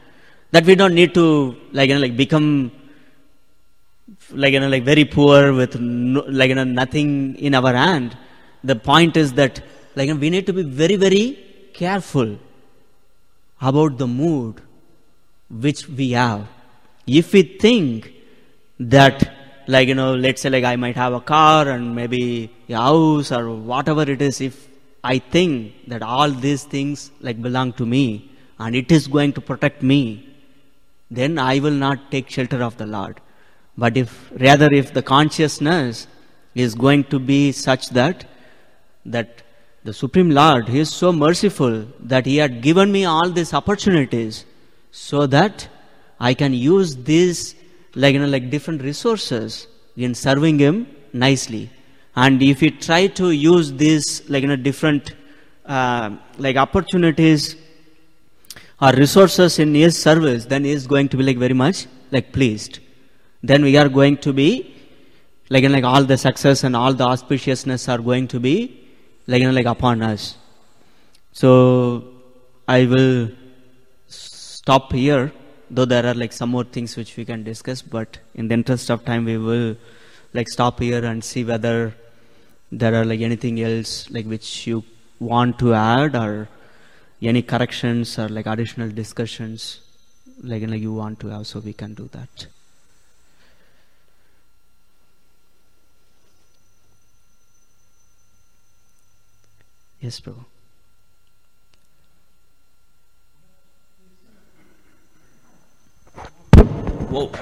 That we don't need to like you know like become like you know like very poor with no, like you know nothing in our hand. The point is that like you know, we need to be very very careful about the mood which we have. If we think that like you know let's say like I might have a car and maybe a house or whatever it is, if I think that all these things like belong to me and it is going to protect me, then I will not take shelter of the Lord. But if rather if the consciousness is going to be such that that the Supreme Lord, He is so merciful that He had given me all these opportunities so that I can use these like you know like different resources in serving Him nicely. And if we try to use these like you know different uh, like opportunities or resources in His service, then He is going to be like very much like pleased. Then we are going to be like you know, like all the success and all the auspiciousness are going to be like you know like upon us. So I will stop here, though there are like some more things which we can discuss, but in the interest of time we will like stop here and see whether there are like anything else like which you want to add or any corrections or like additional discussions like, you know, you want to have, so we can do that. Yes, Prabhu. Whoa.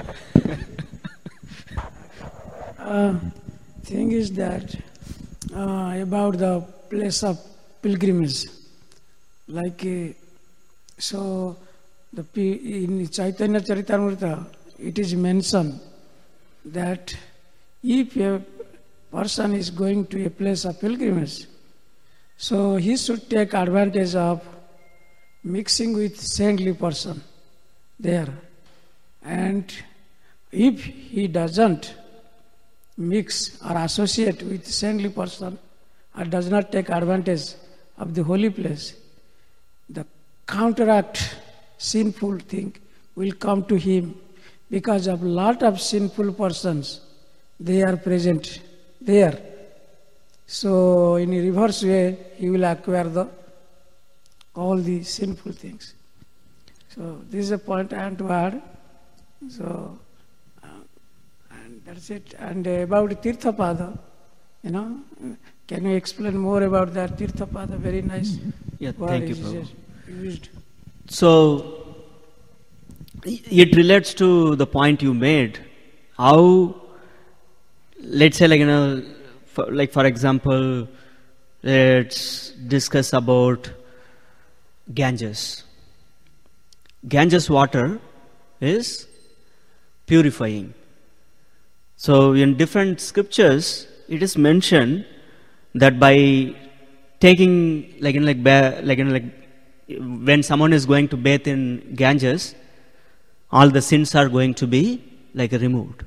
uh, thing is that uh, about the place of pilgrimage, like uh, so the in Chaitanya Charitamrita it is mentioned that if a person is going to a place of pilgrimage, so he should take advantage of mixing with saintly person there. And if he doesn't mix or associate with saintly person or does not take advantage of the holy place, the counteract sinful thing will come to him, because of lot of sinful persons, they are present there. So in a reverse way, he will acquire the all the sinful things. So this is a point I want to add. So, uh, and that's it. And uh, about Tirthapada, you know, can you explain more about that Tirthapada? Very nice. Yeah, word thank you, is Prabhu. used. So, it relates to the point you made. How, let's say, like, you know, for, like, for example, let's discuss about Ganges. Ganges water is purifying. So in different scriptures, it is mentioned that by taking, like in like ba- like in like when someone is going to bathe in Ganges, all the sins are going to be like removed.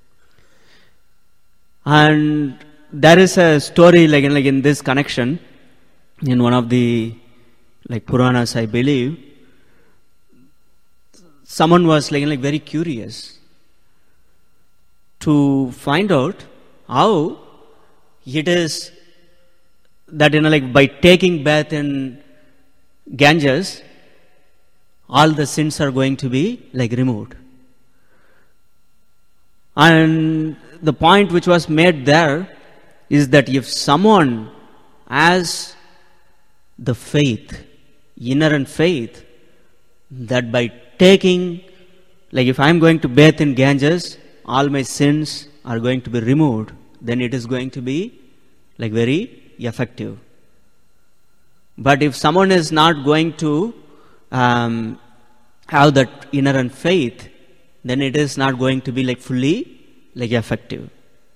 And there is a story like in like in this connection in one of the like Puranas, I believe. Someone was like, like very curious to find out how it is that, you know, like by taking bath in Ganges, all the sins are going to be like removed. And the point which was made there is that if someone has the faith, inherent faith, that by taking, like if I am going to bathe in Ganges, all my sins are going to be removed, then it is going to be like very effective. But if someone is not going to um, have that inherent faith, then it is not going to be like fully like effective.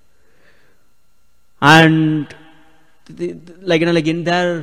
And the, like you know, like in there,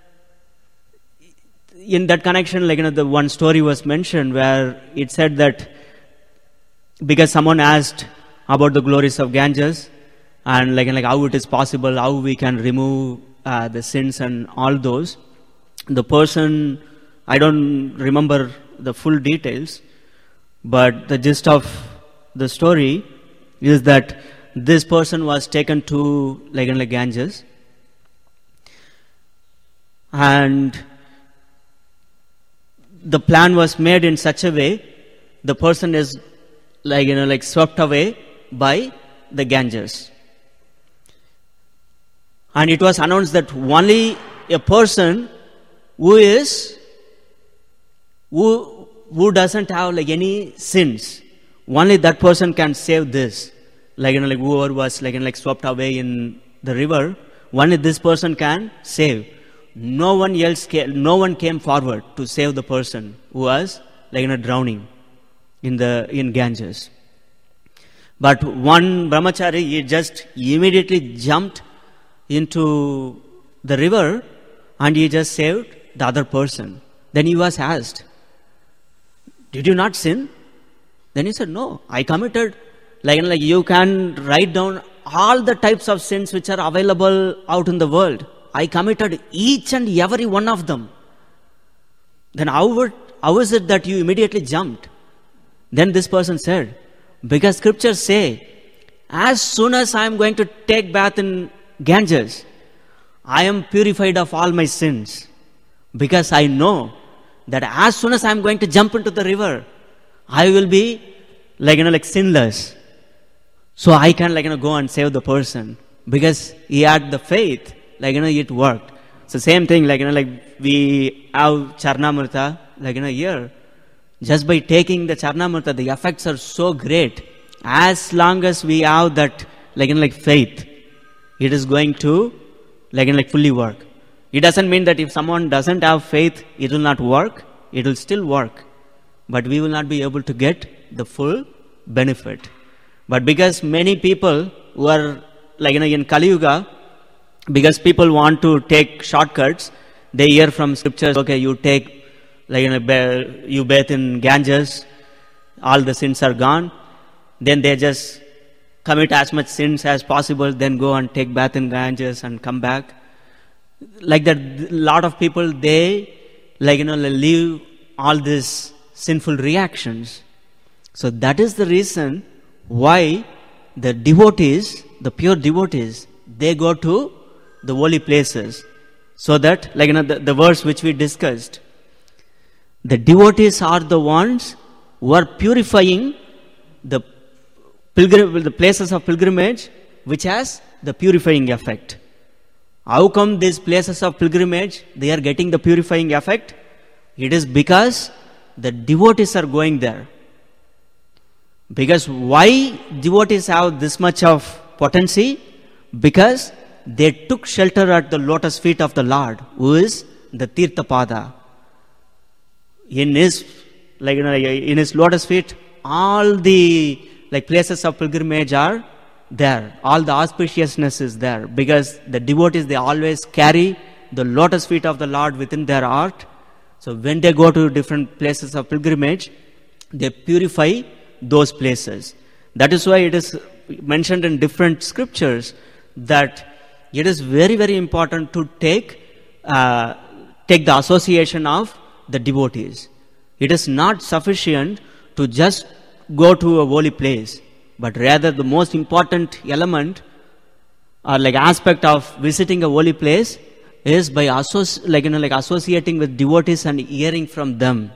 in that connection, like you know, the one story was mentioned where it said that because someone asked about the glories of Ganges and like like how it is possible, how we can remove uh, the sins and all those, the person, I don't remember the full details, But the gist of the story is that this person was taken to like, like Ganges, and the plan was made in such a way the person is like you know like swept away by the Ganges, and it was announced that only a person who is who who doesn't have like any sins, only that person can save this. Like you know, like whoever was like you know, like swept away in the river, only this person can save. No one else, came, no one came forward to save the person who was like you know drowning in the in Ganges. But one brahmachari, he just immediately jumped into the river and he just saved the other person. Then he was asked, "Did you not sin?" Then he said, "No, I committed." Like, like you can write down all the types of sins which are available out in the world. I committed each and every one of them. Then how would, how is it that you immediately jumped? Then this person said, because scriptures say, as soon as I am going to take bath in Ganges, I am purified of all my sins. Because I know that as soon as I am going to jump into the river, I will be like, you know, like sinless. So I can like, you know, go and save the person. Because he had the faith, like, you know, it worked. So same thing, like, you know, like we have Charnamrita, like, you know, here. Just by taking the Charnamrita, the effects are so great. As long as we have that, like, you know, like faith, it is going to, like, you know, like fully work. It doesn't mean that if someone doesn't have faith, it will not work. It will still work. But we will not be able to get the full benefit. But because many people who are like you know in Kali Yuga, because people want to take shortcuts, they hear from scriptures, okay, you take like you know you bathe in Ganges, all the sins are gone. Then they just commit as much sins as possible, then go and take bath in Ganges and come back. Like that, a lot of people, they like you know live all these sinful reactions. So that is the reason why the devotees, the pure devotees, they go to the holy places. So that, like you know, the, the verse which we discussed, the devotees are the ones who are purifying the pilgrim, the places of pilgrimage, which has the purifying effect. How come these places of pilgrimage, they are getting the purifying effect? It is because the devotees are going there. Because why devotees have this much of potency? Because they took shelter at the lotus feet of the Lord, who is the Tirthapada. In his, like you know, in his lotus feet, all the like places of pilgrimage are there. All the auspiciousness is there. Because the devotees, they always carry the lotus feet of the Lord within their heart. So when they go to different places of pilgrimage, they purify those places. That is why it is mentioned in different scriptures that it is very, very important to take uh, take the association of the devotees. It is not sufficient to just go to a holy place, but rather the most important element or like aspect of visiting a holy place is by associ- like you know like associating with devotees and hearing from them.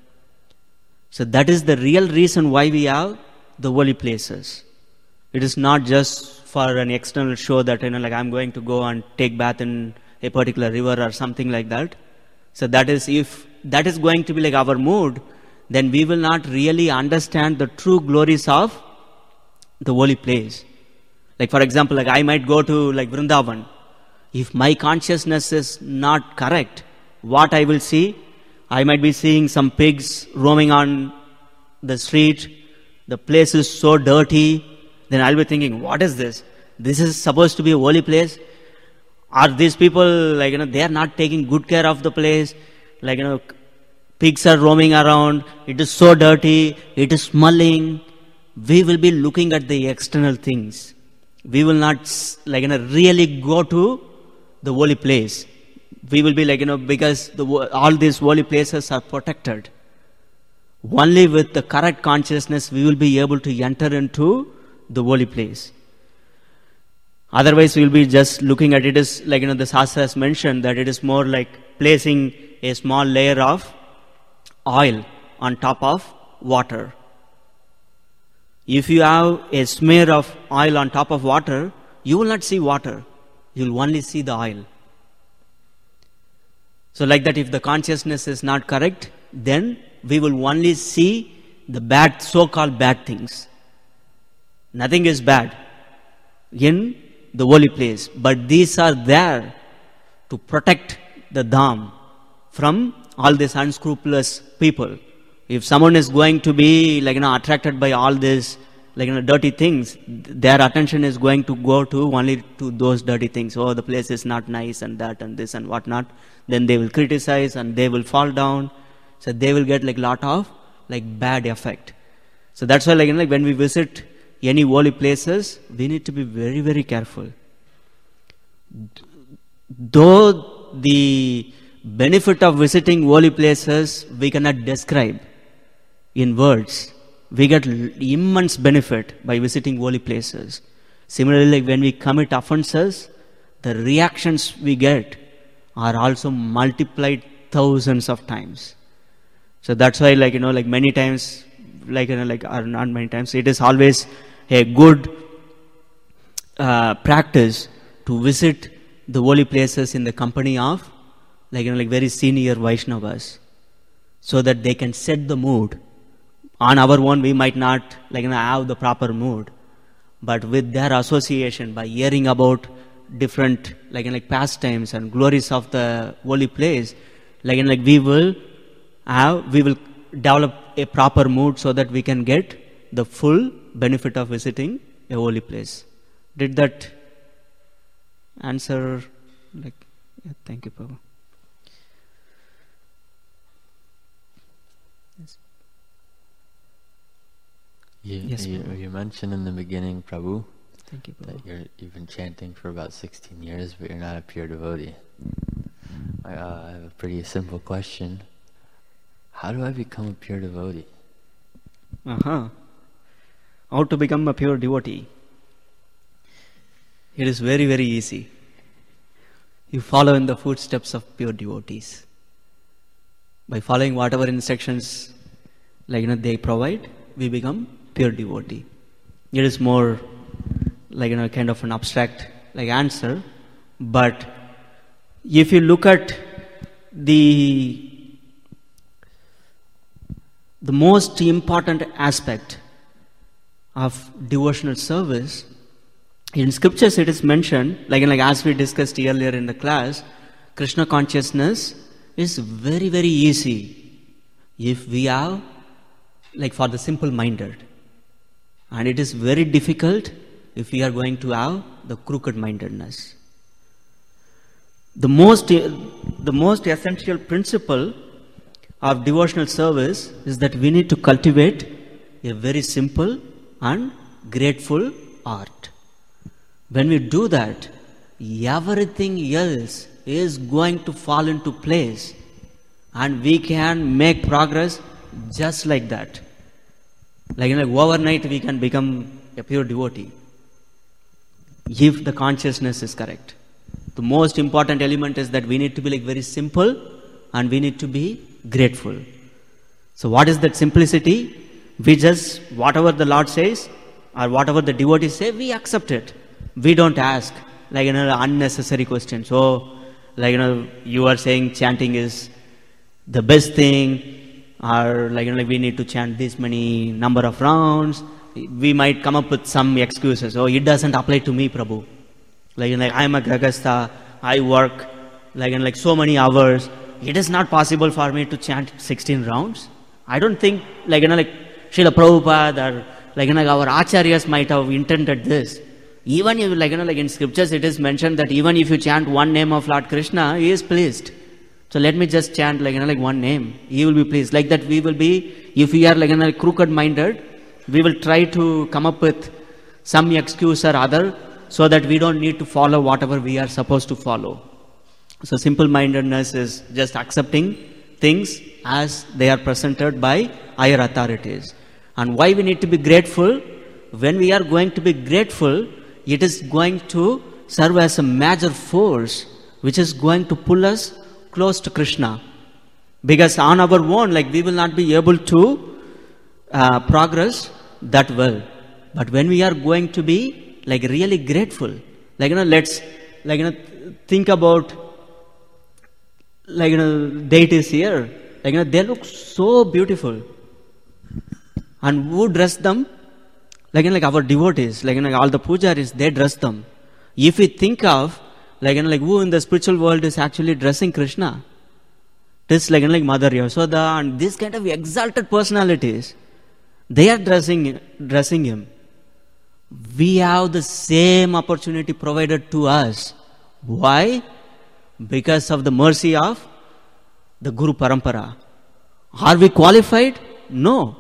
So that is the real reason why we have the holy places. It is not just for an external show that, you know, like I'm going to go and take bath in a particular river or something like that. So that is, if that is going to be like our mood, then we will not really understand the true glories of the holy place. Like for example, like I might go to like Vrindavan. If my consciousness is not correct, what I will see, I might be seeing some pigs roaming on the street. The place is so dirty. Then I'll be thinking, what is this? This is supposed to be a holy place. Are these people, like, you know, they are not taking good care of the place? Like, you know, pigs are roaming around. It is so dirty. It is smelling. We will be looking at the external things. We will not, like, you know, really go to the holy place. We will be like, you know, because the, all these holy places are protected. Only with the correct consciousness we will be able to enter into the holy place. Otherwise we will be just looking at it as, like, you know, the Shastra has mentioned that it is more like placing a small layer of oil on top of water. If you have a smear of oil on top of water, you will not see water. You will only see the oil. So like that, if the consciousness is not correct, then we will only see the bad, so-called bad things. Nothing is bad in the holy place, but these are there to protect the Dham from all these unscrupulous people. If someone is going to be, like, you know, attracted by all these, like, you know, dirty things, their attention is going to go to only to those dirty things. Oh, the place is not nice and that and this and whatnot. Then they will criticize and they will fall down. So they will get like lot of like bad effect. So that's why, like, you know, like when we visit any holy places, we need to be very, very careful. Though the benefit of visiting holy places we cannot describe in words, we get immense benefit by visiting holy places. Similarly, like when we commit offenses, the reactions we get are also multiplied thousands of times. So that's why, like, you know, like many times, like, you know, like, or not many times, it is always a good uh, practice to visit the holy places in the company of, like, you know, like very senior Vaishnavas, so that they can set the mood. On our own, we might not, like, you know, have the proper mood, but with their association, by hearing about different, like, you know, like pastimes and glories of the holy place, like, you know, like we will have, we will develop a proper mood so that we can get the full benefit of visiting a holy place. Did that answer? Like, yeah, thank you, Prabhu. Yes. You, Yes, you, Prabhu. you mentioned in the beginning, Prabhu, Thank you, Prabhu. that you're, you've been chanting for about sixteen years, but you're not a pure devotee. I, uh, I have a pretty simple question. How do I become a pure devotee? Uh-huh. How to become a pure devotee? It is very, very easy. You follow in the footsteps of pure devotees. By following whatever instructions, like, you know, they provide, we become pure devotee. It is more like, you know, kind of an abstract like answer. But if you look at the the most important aspect of devotional service, in scriptures it is mentioned, like, like as we discussed earlier in the class, Krishna consciousness is very, very easy if we have, like, for the simple minded, and it is very difficult if we are going to have the crooked mindedness. The most the most essential principle of devotional service is that we need to cultivate a very simple and grateful heart. When we do that, everything else is going to fall into place, and we can make progress just like that. Like, you know, like overnight we can become a pure devotee if the consciousness is correct. The most important element is that we need to be like very simple and we need to be grateful. So what is that simplicity? We just, whatever the Lord says or whatever the devotees say, we accept it. We don't ask, like, you know, unnecessary questions. So, like, you know, you are saying chanting is the best thing, or like, you know, like we need to chant this many number of rounds. We might come up with some excuses. Oh, it doesn't apply to me, Prabhu. Like, you know, like I am a Grahastha, I work like in like so many hours. It is not possible for me to chant sixteen rounds. I don't think, like, you know, like Srila Prabhupada or like, you know, our acharyas might have intended this. Even if, like, you know, like in scriptures it is mentioned that even if you chant one name of Lord Krishna, He is pleased. So let me just chant, like, you know, like one name. He will be pleased. Like that we will be, if we are like, you know, like crooked minded, we will try to come up with some excuse or other so that we don't need to follow whatever we are supposed to follow. So simple mindedness is just accepting things as they are presented by higher authorities. And why we need to be grateful? When we are going to be grateful, it is going to serve as a major force which is going to pull us close to Krishna. Because on our own, like we will not be able to uh, progress that well. But when we are going to be like really grateful, like you know, let's like you know, think about like you know, deities here. Like you know, they look so beautiful. And who dress them? Like, you know, like our devotees, like, you know, like all the pujaris, they dress them. If we think of, like, you know, like who in the spiritual world is actually dressing Krishna? This, like, you know, like Mother Yasoda and these kind of exalted personalities, they are dressing, dressing him. We have the same opportunity provided to us. Why? Because of the mercy of the Guru Parampara. Are we qualified? No.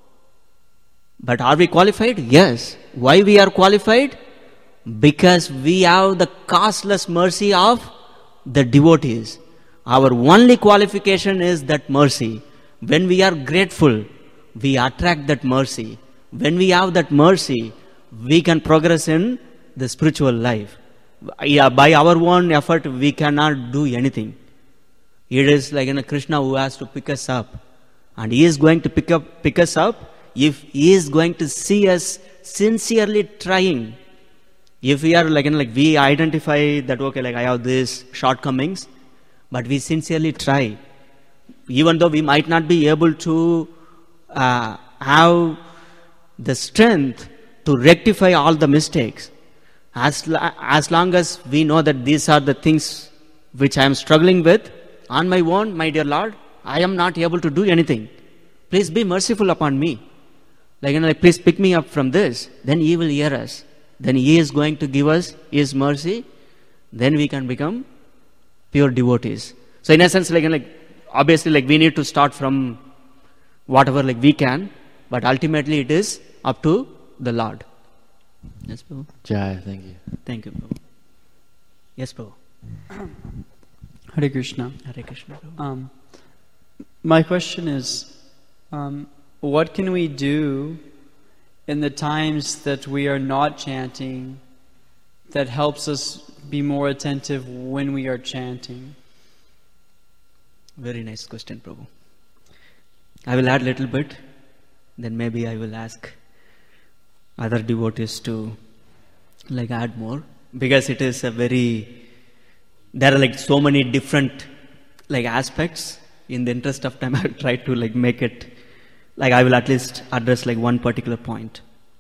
But are we qualified? Yes. Why we are qualified? Because we have the costless mercy of the devotees. Our only qualification is that mercy. When we are grateful, we attract that mercy. When we have that mercy, we can progress in the spiritual life. Yeah, by our own effort, we cannot do anything. It is like, you know, Krishna who has to pick us up. And he is going to pick up, pick us up if he is going to see us sincerely trying. If we are like, you know, like we identify that, okay, like I have these shortcomings, but we sincerely try. Even though we might not be able to uh, have the strength to rectify all the mistakes, as, as long as we know that these are the things which I am struggling with, on my own, my dear Lord, I am not able to do anything. Please be merciful upon me. Like, you know, like, please pick me up from this. Then he will hear us. Then he is going to give us his mercy. Then we can become pure devotees. So in a sense, like, you know, like obviously, like we need to start from whatever like we can, but ultimately it is up to the Lord. Yes, Prabhu. Jai, thank you. Thank you, Prabhu. Yes, Prabhu. Hare Krishna. Hare Krishna, Prabhu. Um, my question is, um, what can we do in the times that we are not chanting that helps us be more attentive when we are chanting? Very nice question, Prabhu. I will add a little bit, then maybe I will ask other devotees to like add more, because it is a very, there are like so many different like aspects. In the interest of time, I will try to like make it, like I will at least address like one particular point.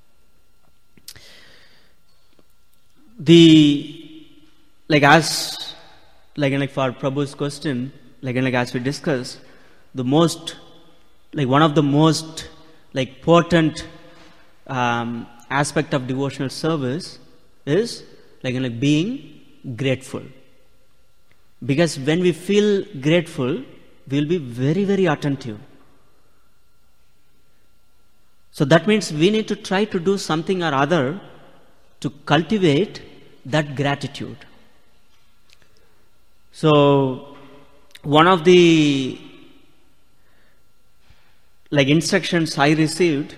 The, like as, like, like for Prabhu's question, like, like as we discussed, the most, like one of the most like potent um, aspect of devotional service is like, like being grateful. Because when we feel grateful, we will be very, very attentive. So that means we need to try to do something or other to cultivate that gratitude. So one of the like instructions I received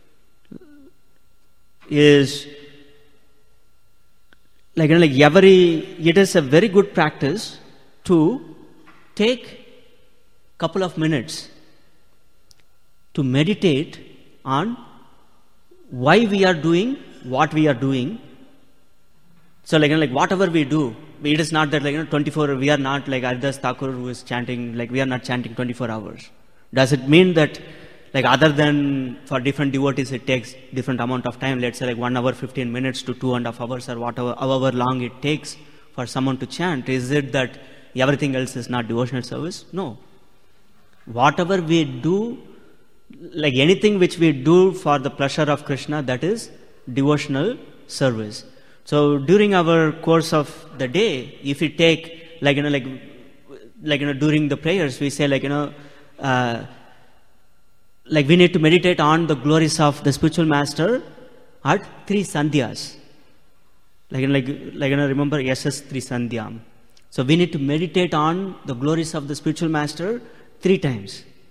is like, you know, like every, it is a very good practice to take couple of minutes to meditate on why we are doing what we are doing. So like, you know, like whatever we do, it is not that like, you know, twenty-four, we are not like Haridas Thakur who is chanting, like we are not chanting twenty-four hours. Does it mean that like other than for different devotees it takes different amount of time, let's say like one hour, fifteen minutes to two and a half hours or whatever, however long it takes for someone to chant, is it that everything else is not devotional service? No. Whatever we do, like anything which we do for the pleasure of Krishna, that is devotional service. So during our course of the day, if we take like, you know, like, like, you know, during the prayers, we say like, you know, uh, like we need to meditate on the glories of the spiritual master at three sandhyas. Like, like, like, you know, remember S S three sandhyam. So we need to meditate on the glories of the spiritual master three times.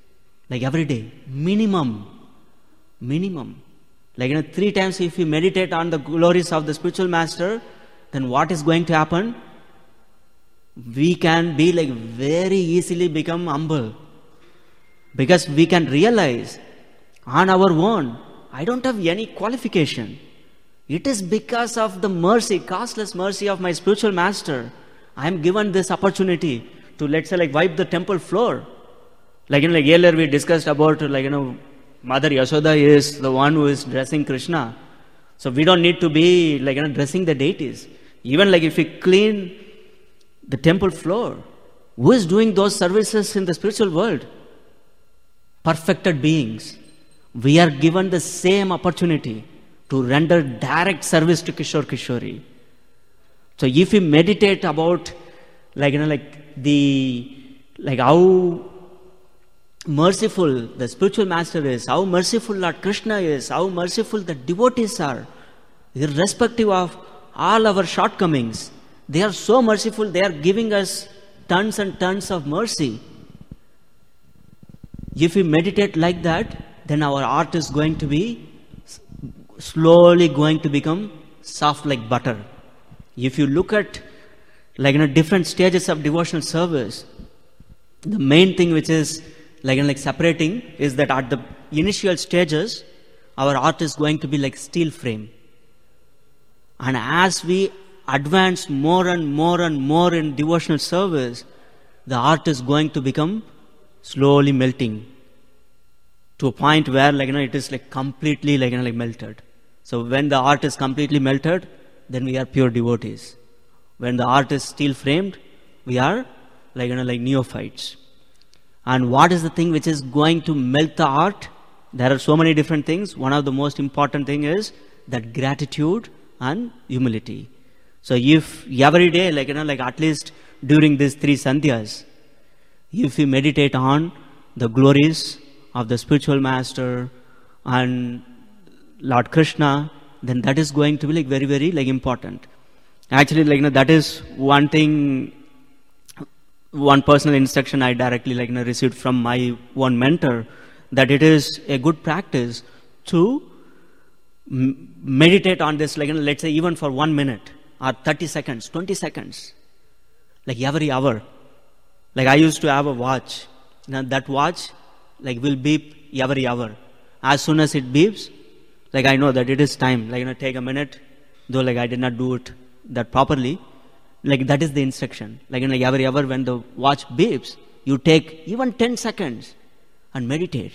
Like every day, minimum, minimum. Like, you know, three times if we meditate on the glories of the spiritual master, then what is going to happen? We can be like very easily become humble. Because we can realize on our own, I don't have any qualification. It is because of the mercy, costless mercy of my spiritual master, I am given this opportunity to, let's say, like wipe the temple floor. Like, you know, like earlier we discussed about, like, you know, Mother Yashoda is the one who is dressing Krishna. So we don't need to be, like, you know, dressing the deities. Even like if we clean the temple floor, who is doing those services in the spiritual world? Perfected beings. We are given the same opportunity to render direct service to Kishore Kishori. So if we meditate about, like, you know, like the, like how merciful the spiritual master is, how merciful Lord Krishna is, how merciful the devotees are, irrespective of all our shortcomings. They are so merciful, they are giving us tons and tons of mercy. If we meditate like that, then our heart is going to be slowly going to become soft like butter. If you look at, like, you know, different stages of devotional service, the main thing which is like, you know, like separating is that at the initial stages, our heart is going to be like steel frame. And as we advance more and more and more in devotional service, the heart is going to become slowly melting to a point where, like, you know, it is like completely, like, you know, like melted. So when the heart is completely melted, then we are pure devotees. When the heart is steel framed, we are, like, you know, like neophytes. And what is the thing which is going to melt the heart? There are so many different things. One of the most important thing is that gratitude and humility. So if every day, like, you know, like at least during these three sandhyas, if we meditate on the glories of the spiritual master and Lord Krishna, then that is going to be like very, very like important. Actually, like, you know, that is one thing, one personal instruction I directly, like, you know, received from my one mentor, that it is a good practice to m- meditate on this, like, you know, let's say even for one minute or thirty seconds, twenty seconds, like every hour. Like I used to have a watch. Now that watch, like, will beep every hour. As soon as it beeps, like, I know that it is time. Like, you know, take a minute, though like I did not do it that properly. Like, that is the instruction. Like, you know, every hour when the watch beeps, you take even ten seconds and meditate.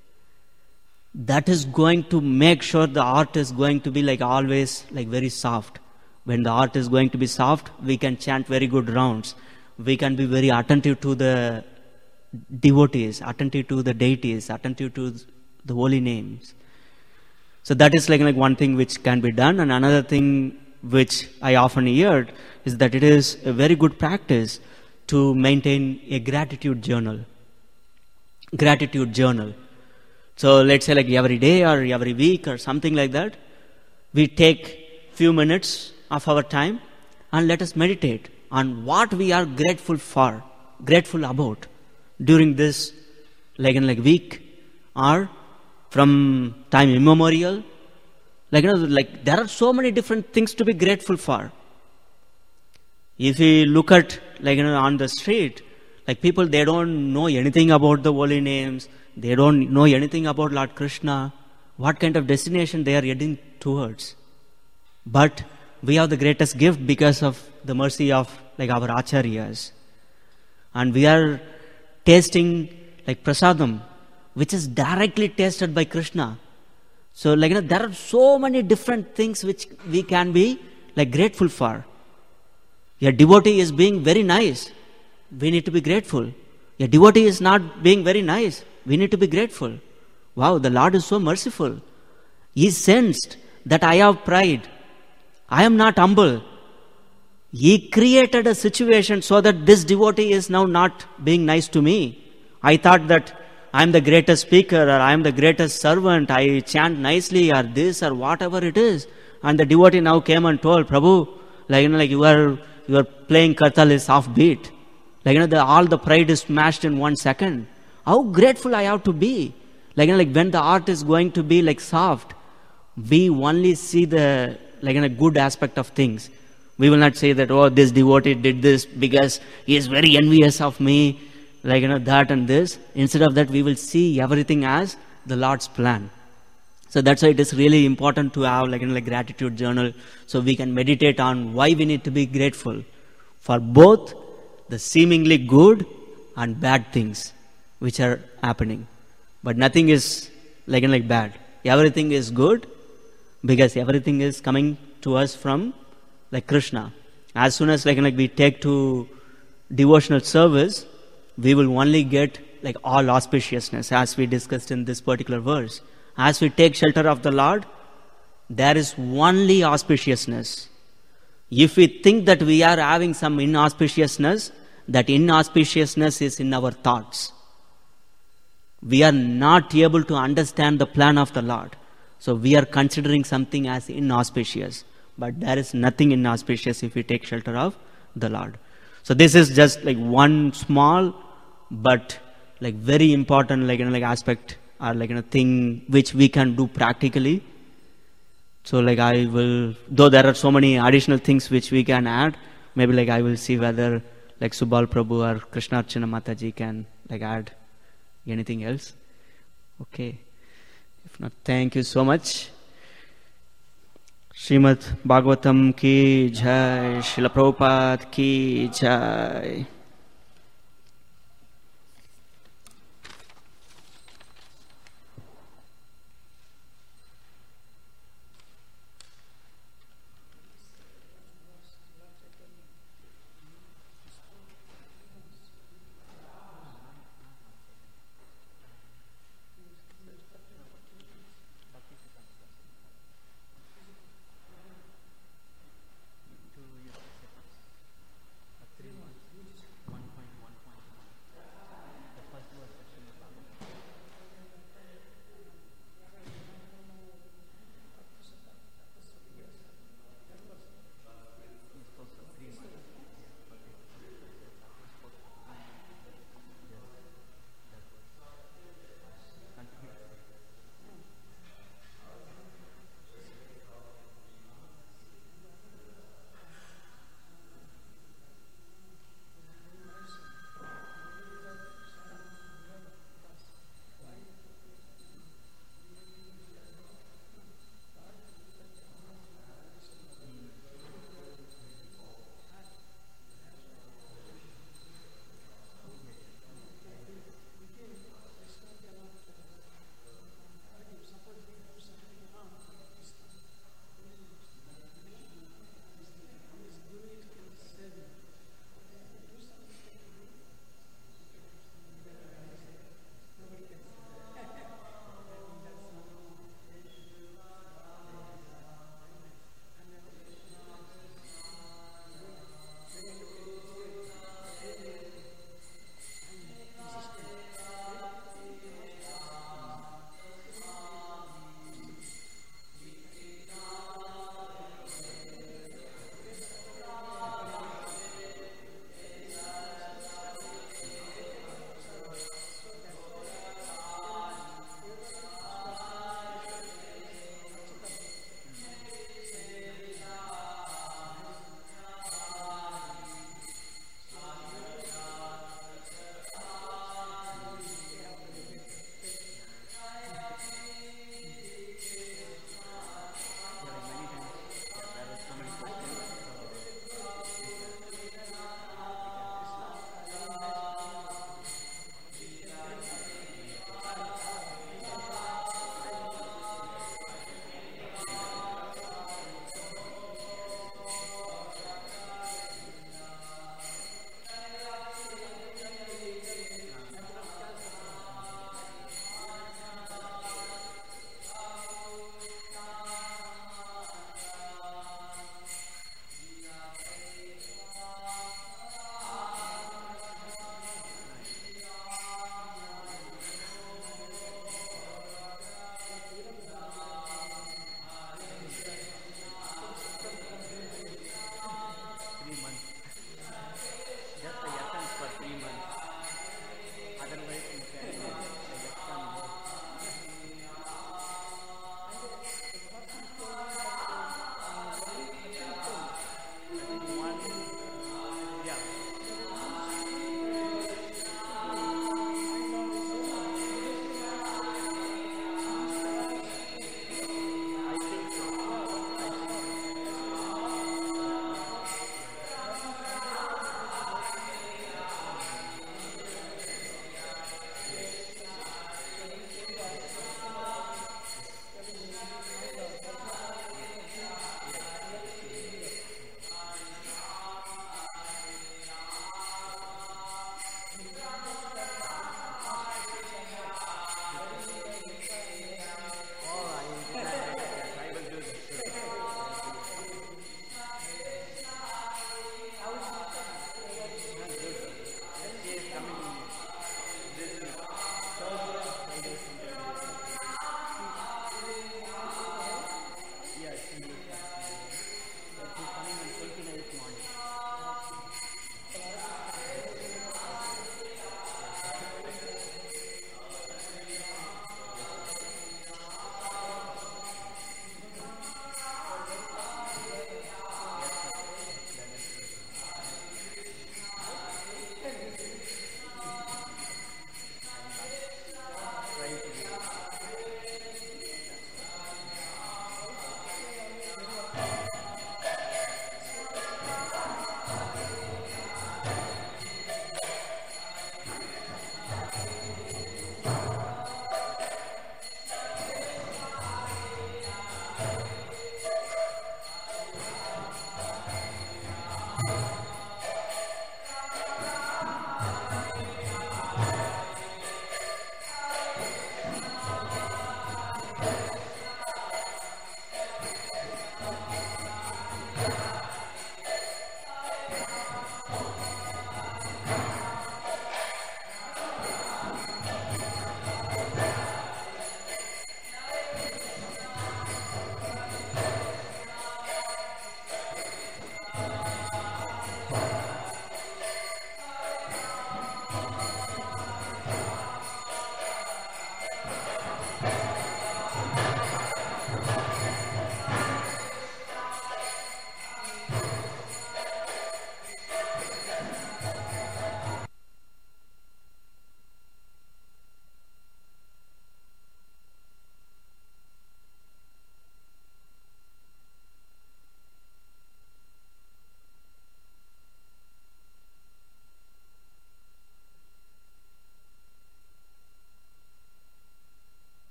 That is going to make sure the heart is going to be like always like very soft. When the heart is going to be soft, we can chant very good rounds. We can be very attentive to the devotees, attentive to the deities, attentive to the holy names. So that is like, like one thing which can be done. And another thing which I often heard is that it is a very good practice to maintain a gratitude journal. Gratitude journal. So let's say like every day or every week or something like that, we take few minutes of our time and let us meditate on what we are grateful for, grateful about during this like in like week or from time immemorial. Like, you know, like there are so many different things to be grateful for. If we look at, like, you know, on the street, like people, they don't know anything about the holy names. They don't know anything about Lord Krishna. What kind of destination they are heading towards. But we have the greatest gift because of the mercy of like our acharyas. And we are tasting like prasadam, which is directly tasted by Krishna. So, like, you know, there are so many different things which we can be like grateful for. Your devotee is being very nice. We need to be grateful. Your devotee is not being very nice. We need to be grateful. Wow, the Lord is so merciful. He sensed that I have pride. I am not humble. He created a situation so that this devotee is now not being nice to me. I thought that I am the greatest speaker or I am the greatest servant. I chant nicely or this or whatever it is. And the devotee now came and told, Prabhu, like, you know, like you are you are playing Kartal is half beat. Like, you know, the, all the pride is smashed in one second. how grateful I have to be. Like, you know, like when the art is going to be like soft, we only see the like in a good aspect of things. We will not say that, oh, this devotee did this because he is very envious of me, like, you know, that and this. Instead of that, we will see everything as the Lord's plan. So that's why it is really important to have like, you know, like gratitude journal, so we can meditate on why we need to be grateful for both the seemingly good and bad things which are happening. But nothing is like, you know, like bad. Everything is good because everything is coming to us from like Krishna. As soon as like, you know, like we take to devotional service, we will only get like all auspiciousness, as we discussed in this particular verse. As we take shelter of the Lord, there is only auspiciousness. If we think that we are having some inauspiciousness, that inauspiciousness is in our thoughts. We are not able to understand the plan of the Lord. So we are considering something as inauspicious. But there is nothing inauspicious if we take shelter of the Lord. So this is just like one small but like very important like, you know, like aspect or like, you know, thing which we can do practically. So like I will, though there are so many additional things which we can add, maybe like I will see whether like Subal Prabhu or Krishna Archana Mataji can like add anything else. Okay. If not, thank you so much. Srimad Bhagavatam ki jai, Srila Prabhupada ki jai.